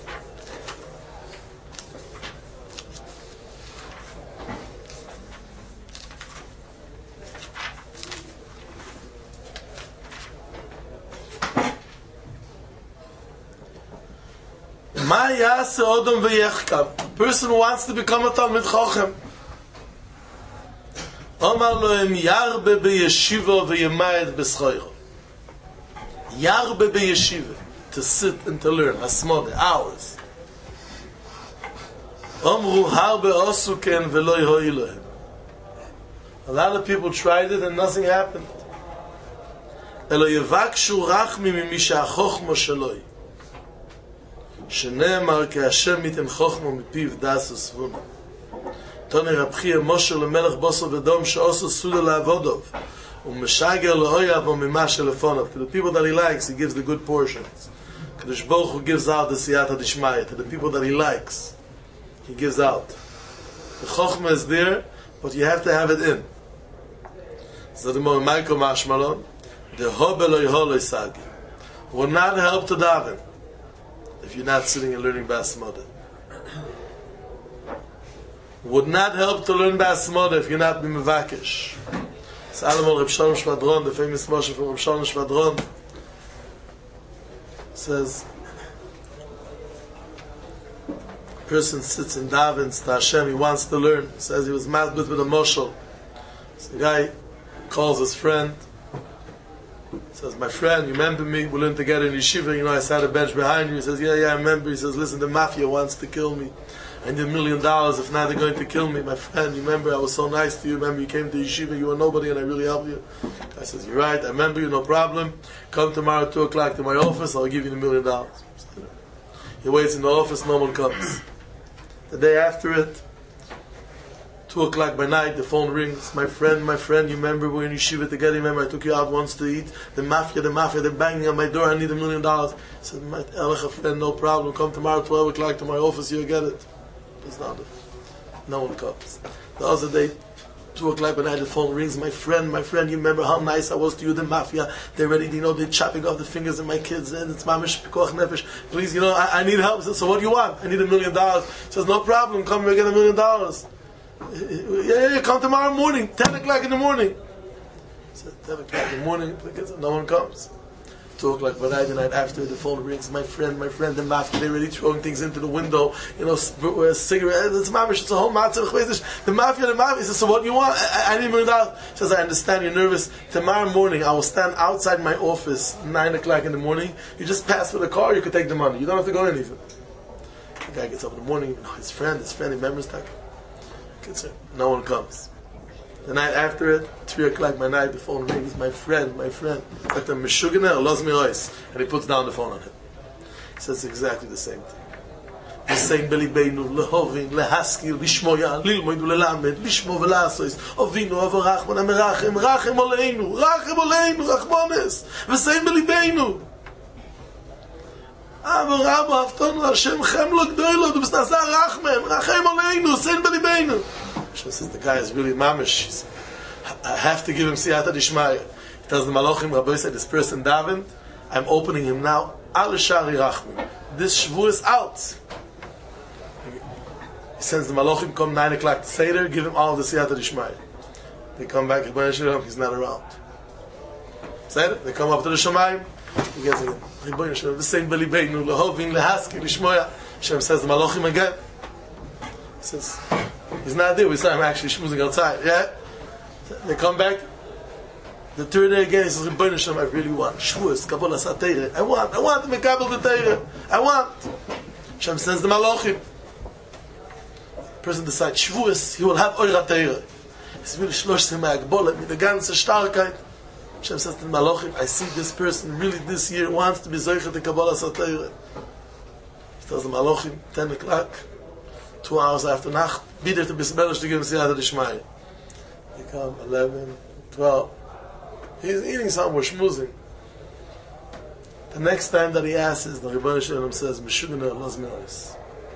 Speaker 1: A person who wants to become a Talmid Chochem. Omar lohem yarbe beyeshiva v'yemayed b'schoiro. Yarbe beyeshiva, to sit and to learn, asmode, hours. Omru harbe osuken v'lo yhoi lohem. A lot of people tried it and nothing happened. Elo yevakshu rachmi mimisha chochmo sheloi. שנאמר כאשר מיתן חוכמה מפיו דס וסבונה. תוני רבחי משה למלך בוסו ודום שעושו סודה לעבודוב ומשגר לאויב וממה שלפוניו. To the people that he likes, he gives the good portions. Kadosh Baruch Hu gives out the siyata dishmaya. To the people that he likes, he gives out. The chokhmah is there, but you have to have it in. So the more Michael Mashmalon, the hobeloi holoi sagi will not help to daven if you're not sitting and learning Basmada. Would not help to learn Basmada if you're not B'mevakesh. It's Alamon Reb Shalom Shvadron, the famous Moshe from Reb Shalom Shvadron, says, a person sits and davens to Hashem, he wants to learn. He says he was masbit with a moshel. So the guy calls his friend, Says, my friend, you remember me? We learned together in yeshiva. You know, I sat a bench behind you. He says, yeah, yeah, I remember. He says, listen, the mafia wants to kill me. I need a million dollars. If not, they're going to kill me. My friend, you remember I was so nice to you. Remember you came to yeshiva. You were nobody, and I really helped you. I says, you're right. I remember you. No problem. Come tomorrow at two o'clock to my office. I'll give you the million dollars. He waits in the office. No one comes. The day after it, Two o'clock by night, the phone rings. My friend, my friend, you remember we were in yeshiva together? Remember I took you out once to eat? The mafia, the mafia, they're banging on my door. I need a million dollars. I said, my Elcha friend, no problem. Come tomorrow, twelve o'clock to my office. You'll get it. It's not it. No one comes. The other day, two o'clock by night, the phone rings. My friend, my friend, you remember how nice I was to you? The mafia, they're ready. You know, they're chopping off the fingers of my kids, and it's mamish pikoch nefesh. Please, you know, I, I need help. So, so what do you want? I need a million dollars. He says, no problem. Come here, get a million dollars. Yeah, yeah, yeah, come tomorrow morning, ten o'clock in the morning. So ten o'clock in the morning, no one comes. Two o'clock by night, the night after, the phone rings. My friend, my friend, the mafia, they're already throwing things into the window. You know, a cigarette. It's mamish. It's a whole matzah. The mafia, the mafia. He says, so what do you want? I, I need a million dollars. He says, I understand you're nervous. Tomorrow morning, I will stand outside my office, nine o'clock in the morning. You just pass for the car. You can take the money. You don't have to go anything. The guy gets up in the morning. You know, his friend, his friend, he remembers that. No one comes. The night after it, three o'clock my night, the phone rings. My friend, my friend, Doctor Meshuganer, loves me ois, and he puts down the phone on him. He says exactly the same thing. The same beli beinu, lehovin, lehaskil, lishmoya, lilmoidu, lelamed, lishmo velasois, ovinu, avarachman, amerachem, rachem oleinu, rachem oleinu, rachmones, the same beli beinu. Aber Rabbi, Hafton, Hashem, Chemlo, Gdoilo, du bist Nasa Rachmen, Rachem Oleinu, Sein Belibeinu. She says, the guy is really mamish. I have to give him Siyata Dishmaya. He tells the Malachim, Rabbi said, this person davened, I'm opening him now, Al Shari Rachman. This Shvu is out. He sends the Malachim, come nine o'clock to Seder, give him all the Siyata Dishmaya. They come back, he's not around. Seder, they come up to the Shamayim, he gets again. The same Belibeinu, Lehovin, Lehaski, Lishmoya. Hashem says the Malachim again. He says, he's not there. We saw him actually schmoozing outside. Yeah? They come back. The third day again, he says, Rebbeinu Shem, I really want Shvuas, Kabbalah Satayre. I want, I want to Mekabel the Teire. I want. Hashem sends the Malachim. The person decides, Shvuas, he will have Oira Teire. He's really Shlosh Semag, Bolet, mit der ganze Starkheit. Hashem says to the Malachim, I see this person really this year wants to be Zoichet the Kabbalah Satayre. He tells the Malachim, ten o'clock, two hours after Nacht, bitter to Bismillah to give him Siyata Dishmaya. They come, eleven, twelve. He's eating somewhere, schmoozing. The next time that he asks is, the Rebbeinu Shalom says, Meshuganer Los Me'ois.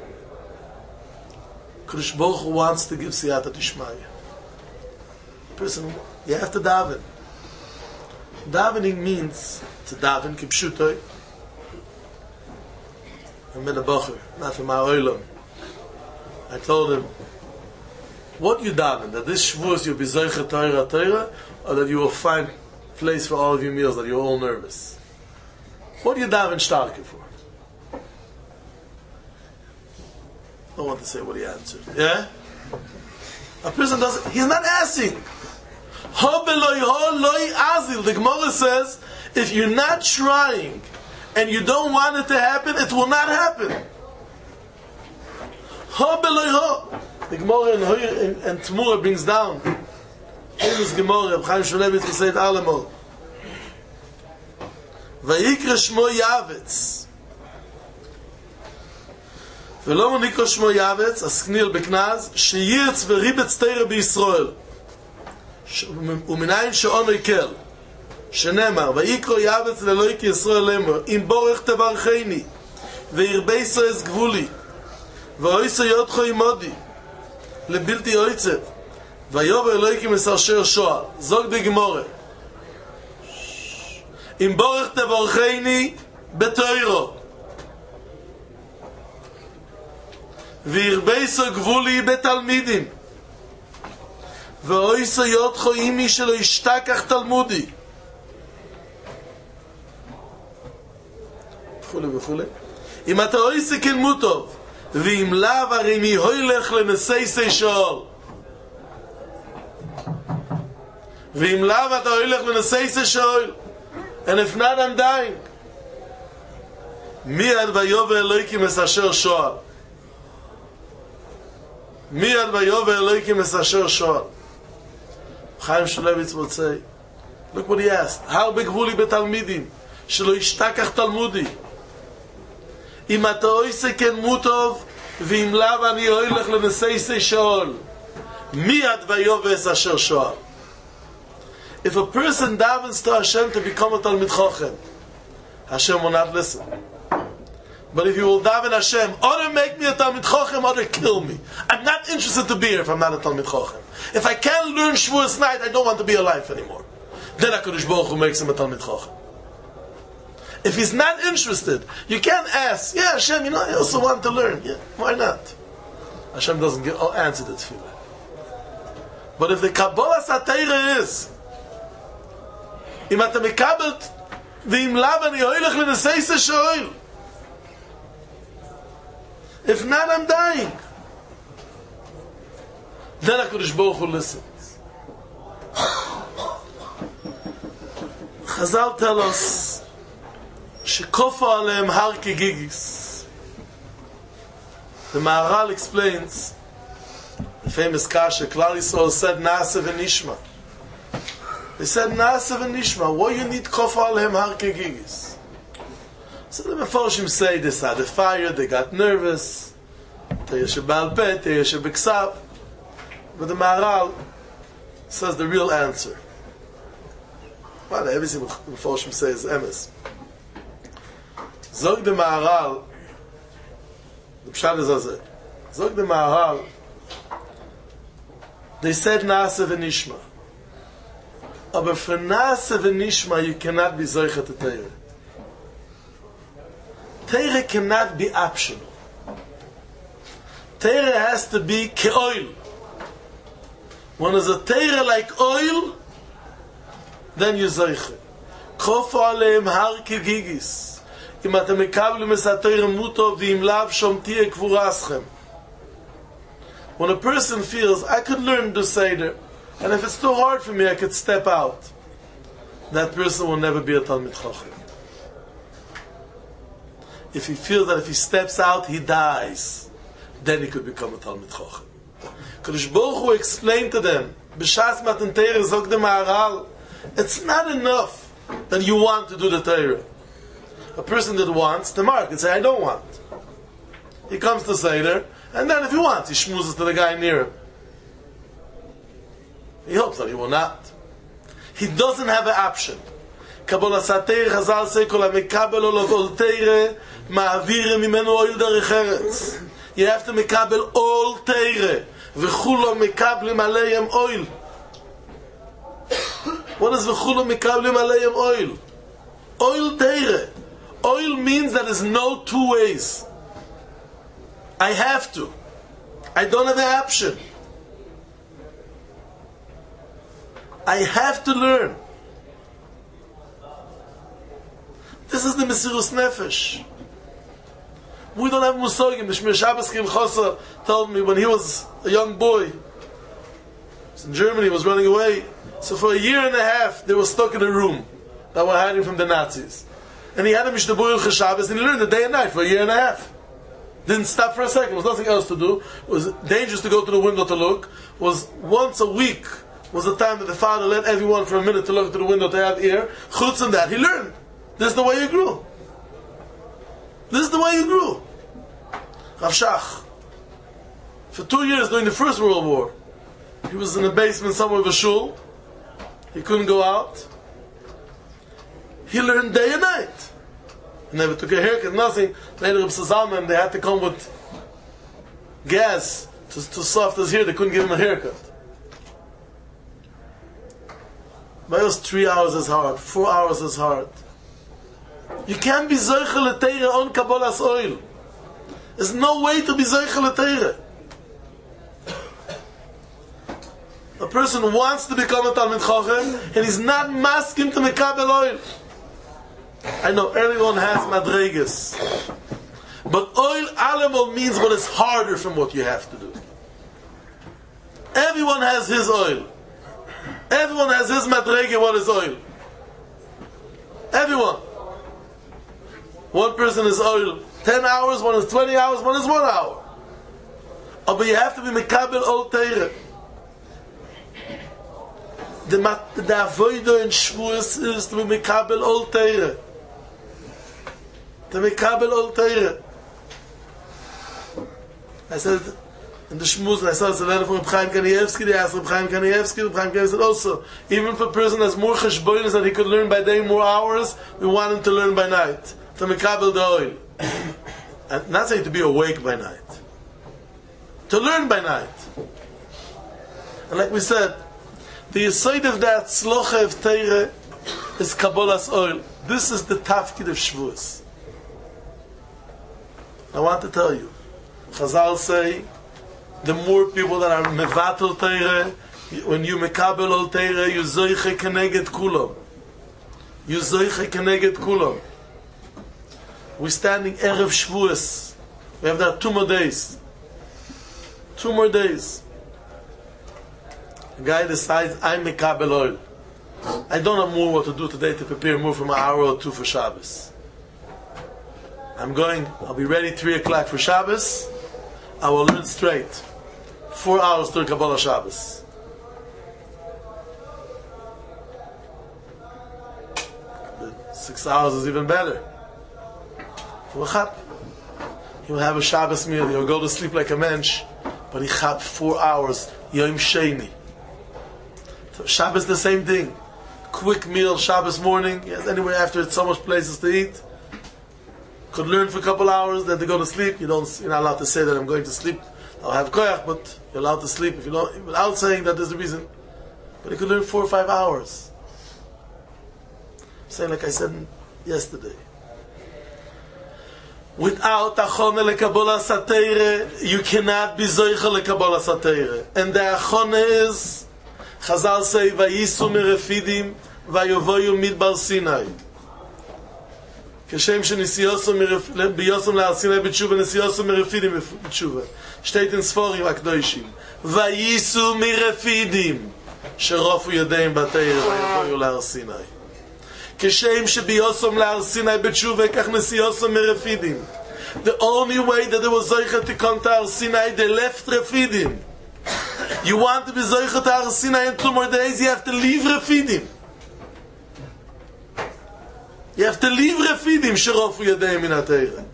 Speaker 1: Kodesh Baruch Hu wants to give Siyata Dishmaya. Person, you have to daven. Davening means to daven kipshutoi. I'm in a bocher, not from my oilam. I told him, what you daven? That this Shavuos you'll be zoicha Torah Torah, or that you will find place for all of your meals, that you're all nervous? What do you daven starke for? I don't want to say what he answered. Yeah? A person doesn't, he's not asking. The Gemara says, if you're not trying and you don't want it to happen, it will not happen. The Gemara in, in, in Tmura brings down famous Gemara, Chaim Shulevitz said Alamol. Vayikra Shmo Yavetz. V'lo nikra Shmo Yavetz, asknil beknaz, sheyirtz v'ribetz teira b'Yisrael. ומניין שעון יקל שנאמר ויקרו יאבץ לאלוהי כי ישראל לאמר אם בורך תברכני וירבה ישראל גבולי ואויסו יודחו עמודי לבלתי אויצת ויובר אלוהי כי מסרשר שוער זוג בגמורה אם בורך תברכני בתוירו וירבה ישראל גבולי בתלמידים ואויסו יודחו אימי שלו ישתכח תלמודי וכולי וכולי אם אתה אויסו כלמוד טוב ואם לאו הרי מי הולך לנסייסי שאול ואם לאו אתה הולך לנסייסי שאול And if not, I'm dying. Miyad vayove Elokim es asher shoal. Miyad vayove Elokim es asher shoal. Chaim Shulevitz would say, look what he asked. How big vuli betalmidim? Shelo yishtakach talmudi. Im ata oise ken mutov, v'im lav ani oilech leneseisei shoal. Miyad vayove es asher shoal. If a person davens to Hashem to become a Talmid Chochem, Hashem will not listen. But if you will daven Hashem, or make me a Talmid Chochem, or kill me. I'm not interested to be here if I'm not a Talmid Chochem. If I can't learn Shavuos night, I don't want to be alive anymore. Then HaKadosh Baruch Hu makes him a Talmid Chochem. If he's not interested, you can't ask, yeah, Hashem, you know, I also want to learn. Yeah, why not? Hashem doesn't give, oh, answer the tefillah. But if the Kabbalah Satira is, אם אתה מקבלת ואם לאו אני הולך לנסייסה שואל if not I'm dying then HaKadosh Baruch Hu listens. Chazal tell us שכופה עליהם הר כגיגיס. The Maharal explains the famous kasha Klal Yisrael said Naaseh v'nishma. They said, Naasav and Nishma, why you need Kofa Alhem Har Kegigis? So the Mefarshim say they saw the fire, they got nervous, they Yeshebal Pet, they Yeshebeksav. But the Maharal says the real answer. Well, everything the Mefarshim say is emes. Zog the Maharal, the Pshat is as it. Zog the Maharal, they said Naasav and Nishma. But for Naaseh v'nishma, you cannot be zoichet to Torah. Torah cannot be optional. Torah has to be ke'oil. When there's a Torah like oil, then you zoichet. Kofu aleim har kegigis. Im atem mekablim es ha-Torah muto v'im lav shom tiyeh kvuraschem. When a person feels, I could learn the Seder, and if it's too hard for me, I could step out. That person will never be a Talmid Chochem. If he feels that if he steps out, he dies, then he could become a Talmid Chochem. Kadosh Baruch Hu explained to them, B'shas Matan Torah Zog the Maharal, it's not enough that you want to do the Torah. A person that wants, the mark can say, I don't want. He comes to Seder, and then if he wants, he schmoozes to the guy near him. He hopes that he will not. He doesn't have an option. Kabbalah Satei Chazal say kol ha-mekabel olav ol teire ma'avire mimenu oil derech eretz. You have to mekabel all teire v'chulo mekablim aleihem oil. What does v'chulo mekablim aleihem oil? Oil teire. Oil means that there's no two ways. I have to. I don't have an option. I have to learn. This is the Mesirus Nefesh. We don't have Musogim. The Shmir Shabbos Kim Chosa told me when he was a young boy, he was in Germany, he was running away. So for a year and a half, they were stuck in a room that were hiding from the Nazis. And he had a Mishnah Berurah Shabbos, and he learned the day and night for a year and a half. Didn't stop for a second. There was nothing else to do. It was dangerous to go to the window to look. It was once a week was the time that the father let everyone for a minute to look to the window to have ear. Chutz and that. He learned. This is the way you grew. This is the way you grew. Rav Shach. For two years during the First World War, he was in the basement somewhere of a shul. He couldn't go out. He learned day and night. He never took a haircut, nothing. Later Reb Zalman, they had to come with gas to, to soft his hair. They couldn't give him a haircut. But it was three hours as hard, four hours as hard. You can't be Zoichel L'Teire on Kabbalah's oil. There's no way to be Zoichel L'Teire. A person wants to become a Talmid Chochem and he's not masking to Mekabel oil. I know everyone has madregas, but oil alamol means what is harder from what you have to do. Everyone has his oil. Everyone has his madrega. What is oil? Everyone. One person is oil ten hours, one is twenty hours, one is one hour. Oh, but you have to be mekabel ol teire. The the avoido in Shavuos is to be mekabel ol teire. To be mekabel ol teire. I said in the Shmuz, and I saw it's a letter from Reb Chaim Kanievsky. They asked Reb Chaim Kanievsky. Reb Chaim Kanievsky said also, even for a person that's more cheshbonis that he could learn by day, more hours, we want him to learn by night. To mekabel the oil. And not saying to be awake by night. To learn by night. And like we said, the aside of that slocha of Teire is Kabbalas oil. This is the tafkid of Shavuos. I want to tell you, Chazal say, the more people that are mevatel Teire, when you mekabel ol Teire, you zoiche keneged kulam. You zoiche keneged kulam. We're standing Erev Shavuos. We have that two more days. Two more days. The guy decides, I'm mekabel oil. I don't have more what to do today to prepare more from an hour or two for Shabbos. I'm going, I'll be ready three o'clock for Shabbos. I will learn straight. Four hours to Kabbalah Shabbos. Six hours is even better. He will have a Shabbos meal. He will go to sleep like a mensch, but he chap four hours. Yom Sheni. So Shabbos the same thing. Quick meal Shabbos morning. Yes, anywhere after it's so much places to eat. Could learn for a couple hours, then to go to sleep. You don't. You're not allowed to say that I'm going to sleep. I'll have koyach, but you're allowed to sleep if you don't. Without saying that there's a reason. But he could learn four or five hours. I'm saying like I said yesterday. Without achone lekabbalah sateire, you cannot be zoicha lekabbalah sateire. And the achone is, Chazal say, vayisu merefidim, vayovoyu midbar Sinai. Kashem shenisiyosu biyosum le'ar Sinai b'tshuva, nisiyosu merefidim b'tshuva. Steht in Sforim HaKdoshim. Vayisu merefidim, sherofu yadeim bateire, vayovoyu le'ar Sinai. כשם שביוסום להר סיני בתשובה כך נסיוסום מרפידים. The only way that there was zoicha to come to Har Sinai, they left Refidim. You want to be zoicha to Har Sinai in two more days, you have to leave Refidim. You have to leave Refidim, sherofu yadeim min ha'teira.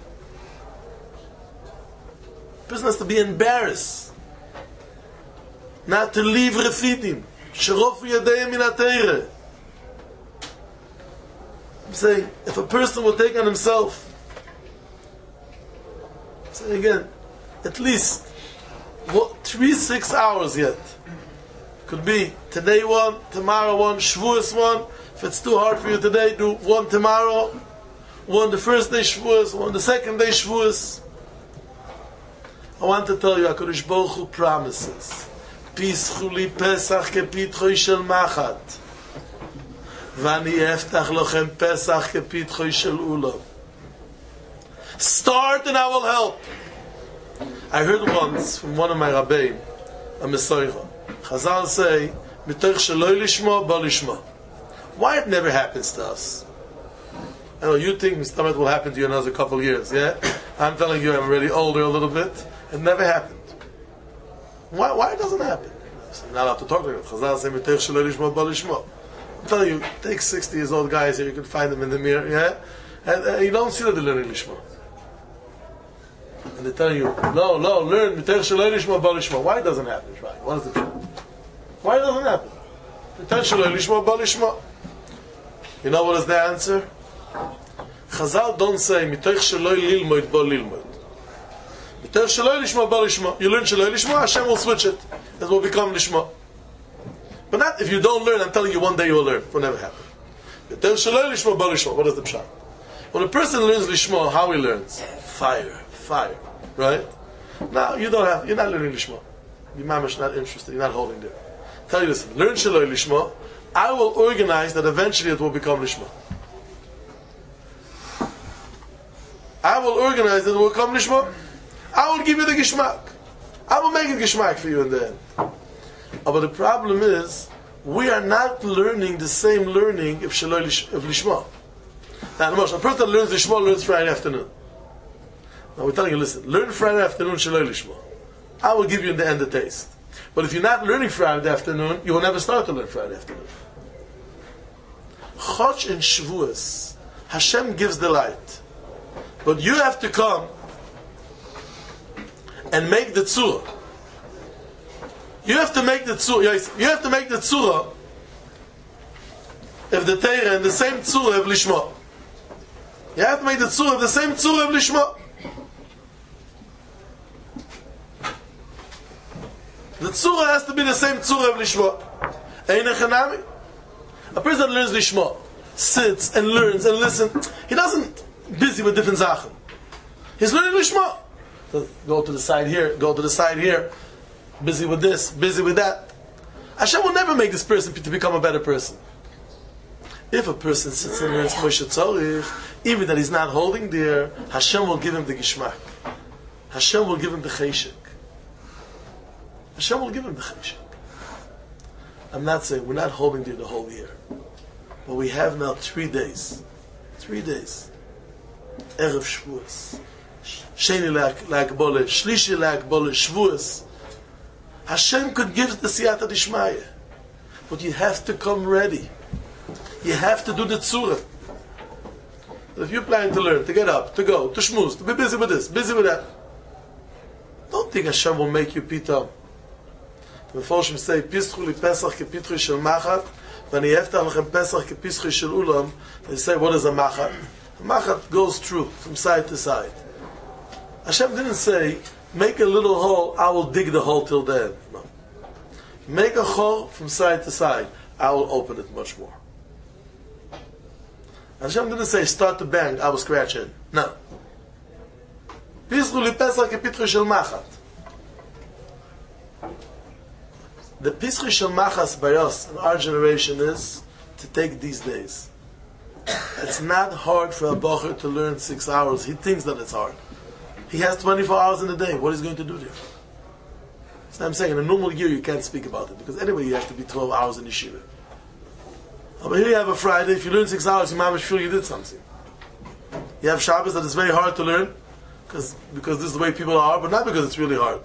Speaker 1: The person has to be embarrassed not to leave Refidim, sherofu yadeim min ha'teira. I'm saying, if a person will take on himself, I'm saying again, at least what, three, six hours yet. Could be today one, tomorrow one, Shavuos one. If it's too hard for you today, do one tomorrow, one the first day Shavuos, one the second day Shavuos. I want to tell you, HaKadosh Baruch Hu promises, Pischu li Pesach kepitchoi shel machat. Start and I will help. I heard once from one of my rabbeim, a Mesoicha. Chazal say, "Mitoch sheloi lishmo, bo lishmo." Why it never happens to us? I know you think Mister will happen to you in another couple of years, yeah? I'm telling you, I'm already older a little bit. It never happened. Why? Why it doesn't happen? I'm not allowed to talk to you. Chazal say, "Mitoch sheloi lishmo, bo lishmo." I'm telling you, take sixty years old guys here, you can find them in the mirror, yeah? And uh, you don't see that they're learning Lishma. And they tell you, no, no, learn, Mitoch sheloi lishmo, bo lishmo. Why it doesn't happen? What is the truth? Why it doesn't happen? Mitoch sheloi lishmo, bo lishmo. You know what is the answer? Chazal don't say, Mitoch sheloi lilmoid, bo lilmoid. Mitoch sheloi lishmo, bo lishmo. You learn sheloi lishmo, Hashem will switch it. It will become Lishmo. But not if you don't learn, I'm telling you one day you will learn. It will never happen. What is the pshat? When a person learns Lishmo, how he learns? Fire, fire. Right? Now, you don't have, you're not learning Lishmo. Your mama's not interested, you're not holding there. Tell you this, learn Shaloi Lishmo, I will organize that eventually it will become Lishmo. I will organize that it will become Lishmo. I will give you the Gishmak. I will make it Gishmak for you in the end. Oh, but the problem is, we are not learning the same learning of Shaloi Lish- of Lishma. Now, the most, a person that learns Lishma learns Friday afternoon. Now, we're telling you, listen, learn Friday afternoon, Shaloi Lishma. I will give you in the end a taste. But if you're not learning Friday afternoon, you will never start to learn Friday afternoon. Choch and Shavuos, Hashem gives the light. But you have to come and make the tzura. You have to make the tzura. You have to make the tzura of the Torah and the same tzura of Lishma. You have to make the tzura of the same tzura of Lishma. The tzura has to be the same tzura of Lishma. Ein echanami. A person that learns Lishma sits and learns and listens. He doesn't busy with different zachen. He's learning Lishma. Go to the side here, go to the side here. Busy with this, busy with that. Hashem will never make this person to become a better person. If a person sits and learns Moshe Tzorich, even that he's not holding there, Hashem will give him the gishmak. Hashem will give him the cheshek. Hashem will give him the cheshek. I'm not saying we're not holding there the whole year, but we have now three days. Three days. Erev Shavuos, Sheni La'akbole, Shlishi La'akbole, Shavuos. Hashem could give the siyata d'ishmaya, but you have to come ready. You have to do the tzura. If you're planning to learn, to get up, to go, to shmooze, to be busy with this, busy with that, don't think Hashem will make you pitam. The Meforshim say, Pischu li Pesach ke pitchu shel machat, v'ani yeftach lachem Pesach ke pischu shel ulam. They say, what is a machat? A machat goes through, from side to side. Hashem didn't say, make a little hole, I will dig the hole till the end. No. Make a hole from side to side, I will open it much more. Hashem didn't say, start to bang, I will scratch in. No. Pischu li Pesach ke pitchu shel machat. The Pischu shel machas by us in our generation is to take these days. It's not hard for a bocher to learn six hours. He thinks that it's hard. He has twenty-four hours in a day. What is he going to do there? That's what I'm saying. In a normal year, you can't speak about it because anyway, you have to be twelve hours in yeshiva. But here you have a Friday. If you learn six hours, you might feel you did something. You have Shabbos that is very hard to learn because because this is the way people are, but not because it's really hard.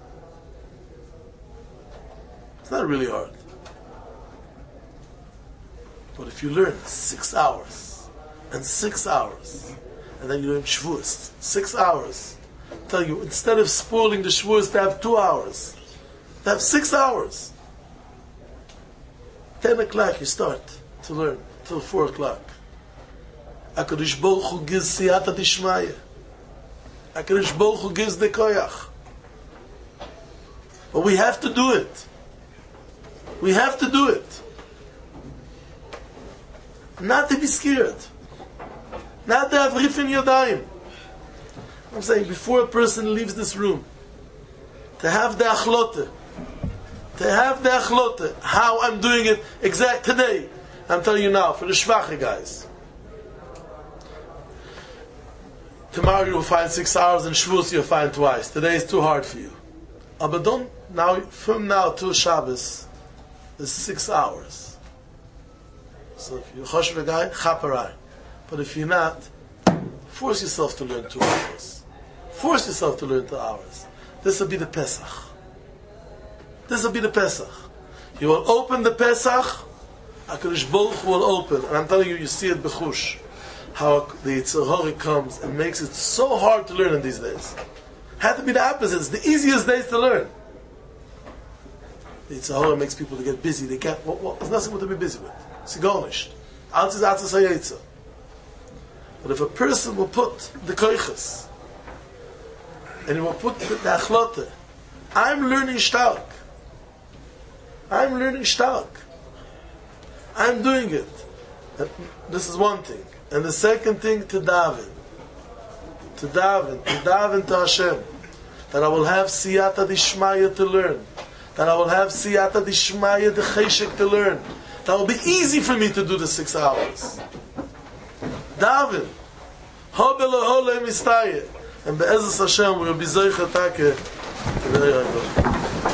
Speaker 1: It's not really hard. But if you learn six hours and six hours, and then you learn Shavuos, six hours, I tell you, instead of spoiling the Shavuos to have two hours, to have six hours. Ten o'clock you start to learn till four o'clock. HaKadosh Baruch Hu gives siyata d'ishmaya. HaKadosh Baruch Hu gives the koyach. But we have to do it. We have to do it. Not to be scared. Not to have rifin yadayim. I'm saying before a person leaves this room, to have the achlote, to have the achlote, how I'm doing it exact today. I'm telling you now, for the shvache guys. Tomorrow you'll find six hours and Shavuos you'll find twice. Today is too hard for you. Uh, but don't, now, from now till Shabbos, is six hours. So if you're choshev a guy, chaparai. But if you're not, force yourself to learn two hours. Force yourself to learn two hours. This will be the Pesach. This will be the Pesach. You will open the Pesach, HaKadosh Baruch Hu will open. And I'm telling you, you see it bechush. How the Yetzer Hara comes and makes it so hard to learn in these days. Had to be the opposite. It's the easiest days to learn. The Yetzer Hara makes people to get busy. They can't. Well, well, there's nothing to be busy with. It's garnished. Alt is atzas hayetzer. But if a person will put the koiches and he will put the achlote, I'm learning stark. I'm learning stark. I'm doing it. And this is one thing. And the second thing, to daven. To daven. To daven to Hashem. That I will have siyata d'ishmaya to learn. That I will have siyata d'ishmaya the cheshek to learn. That will be easy for me to do the six hours. Daven. Hobel hole mistaye. And be'ezus Hashem we will be zoicha take.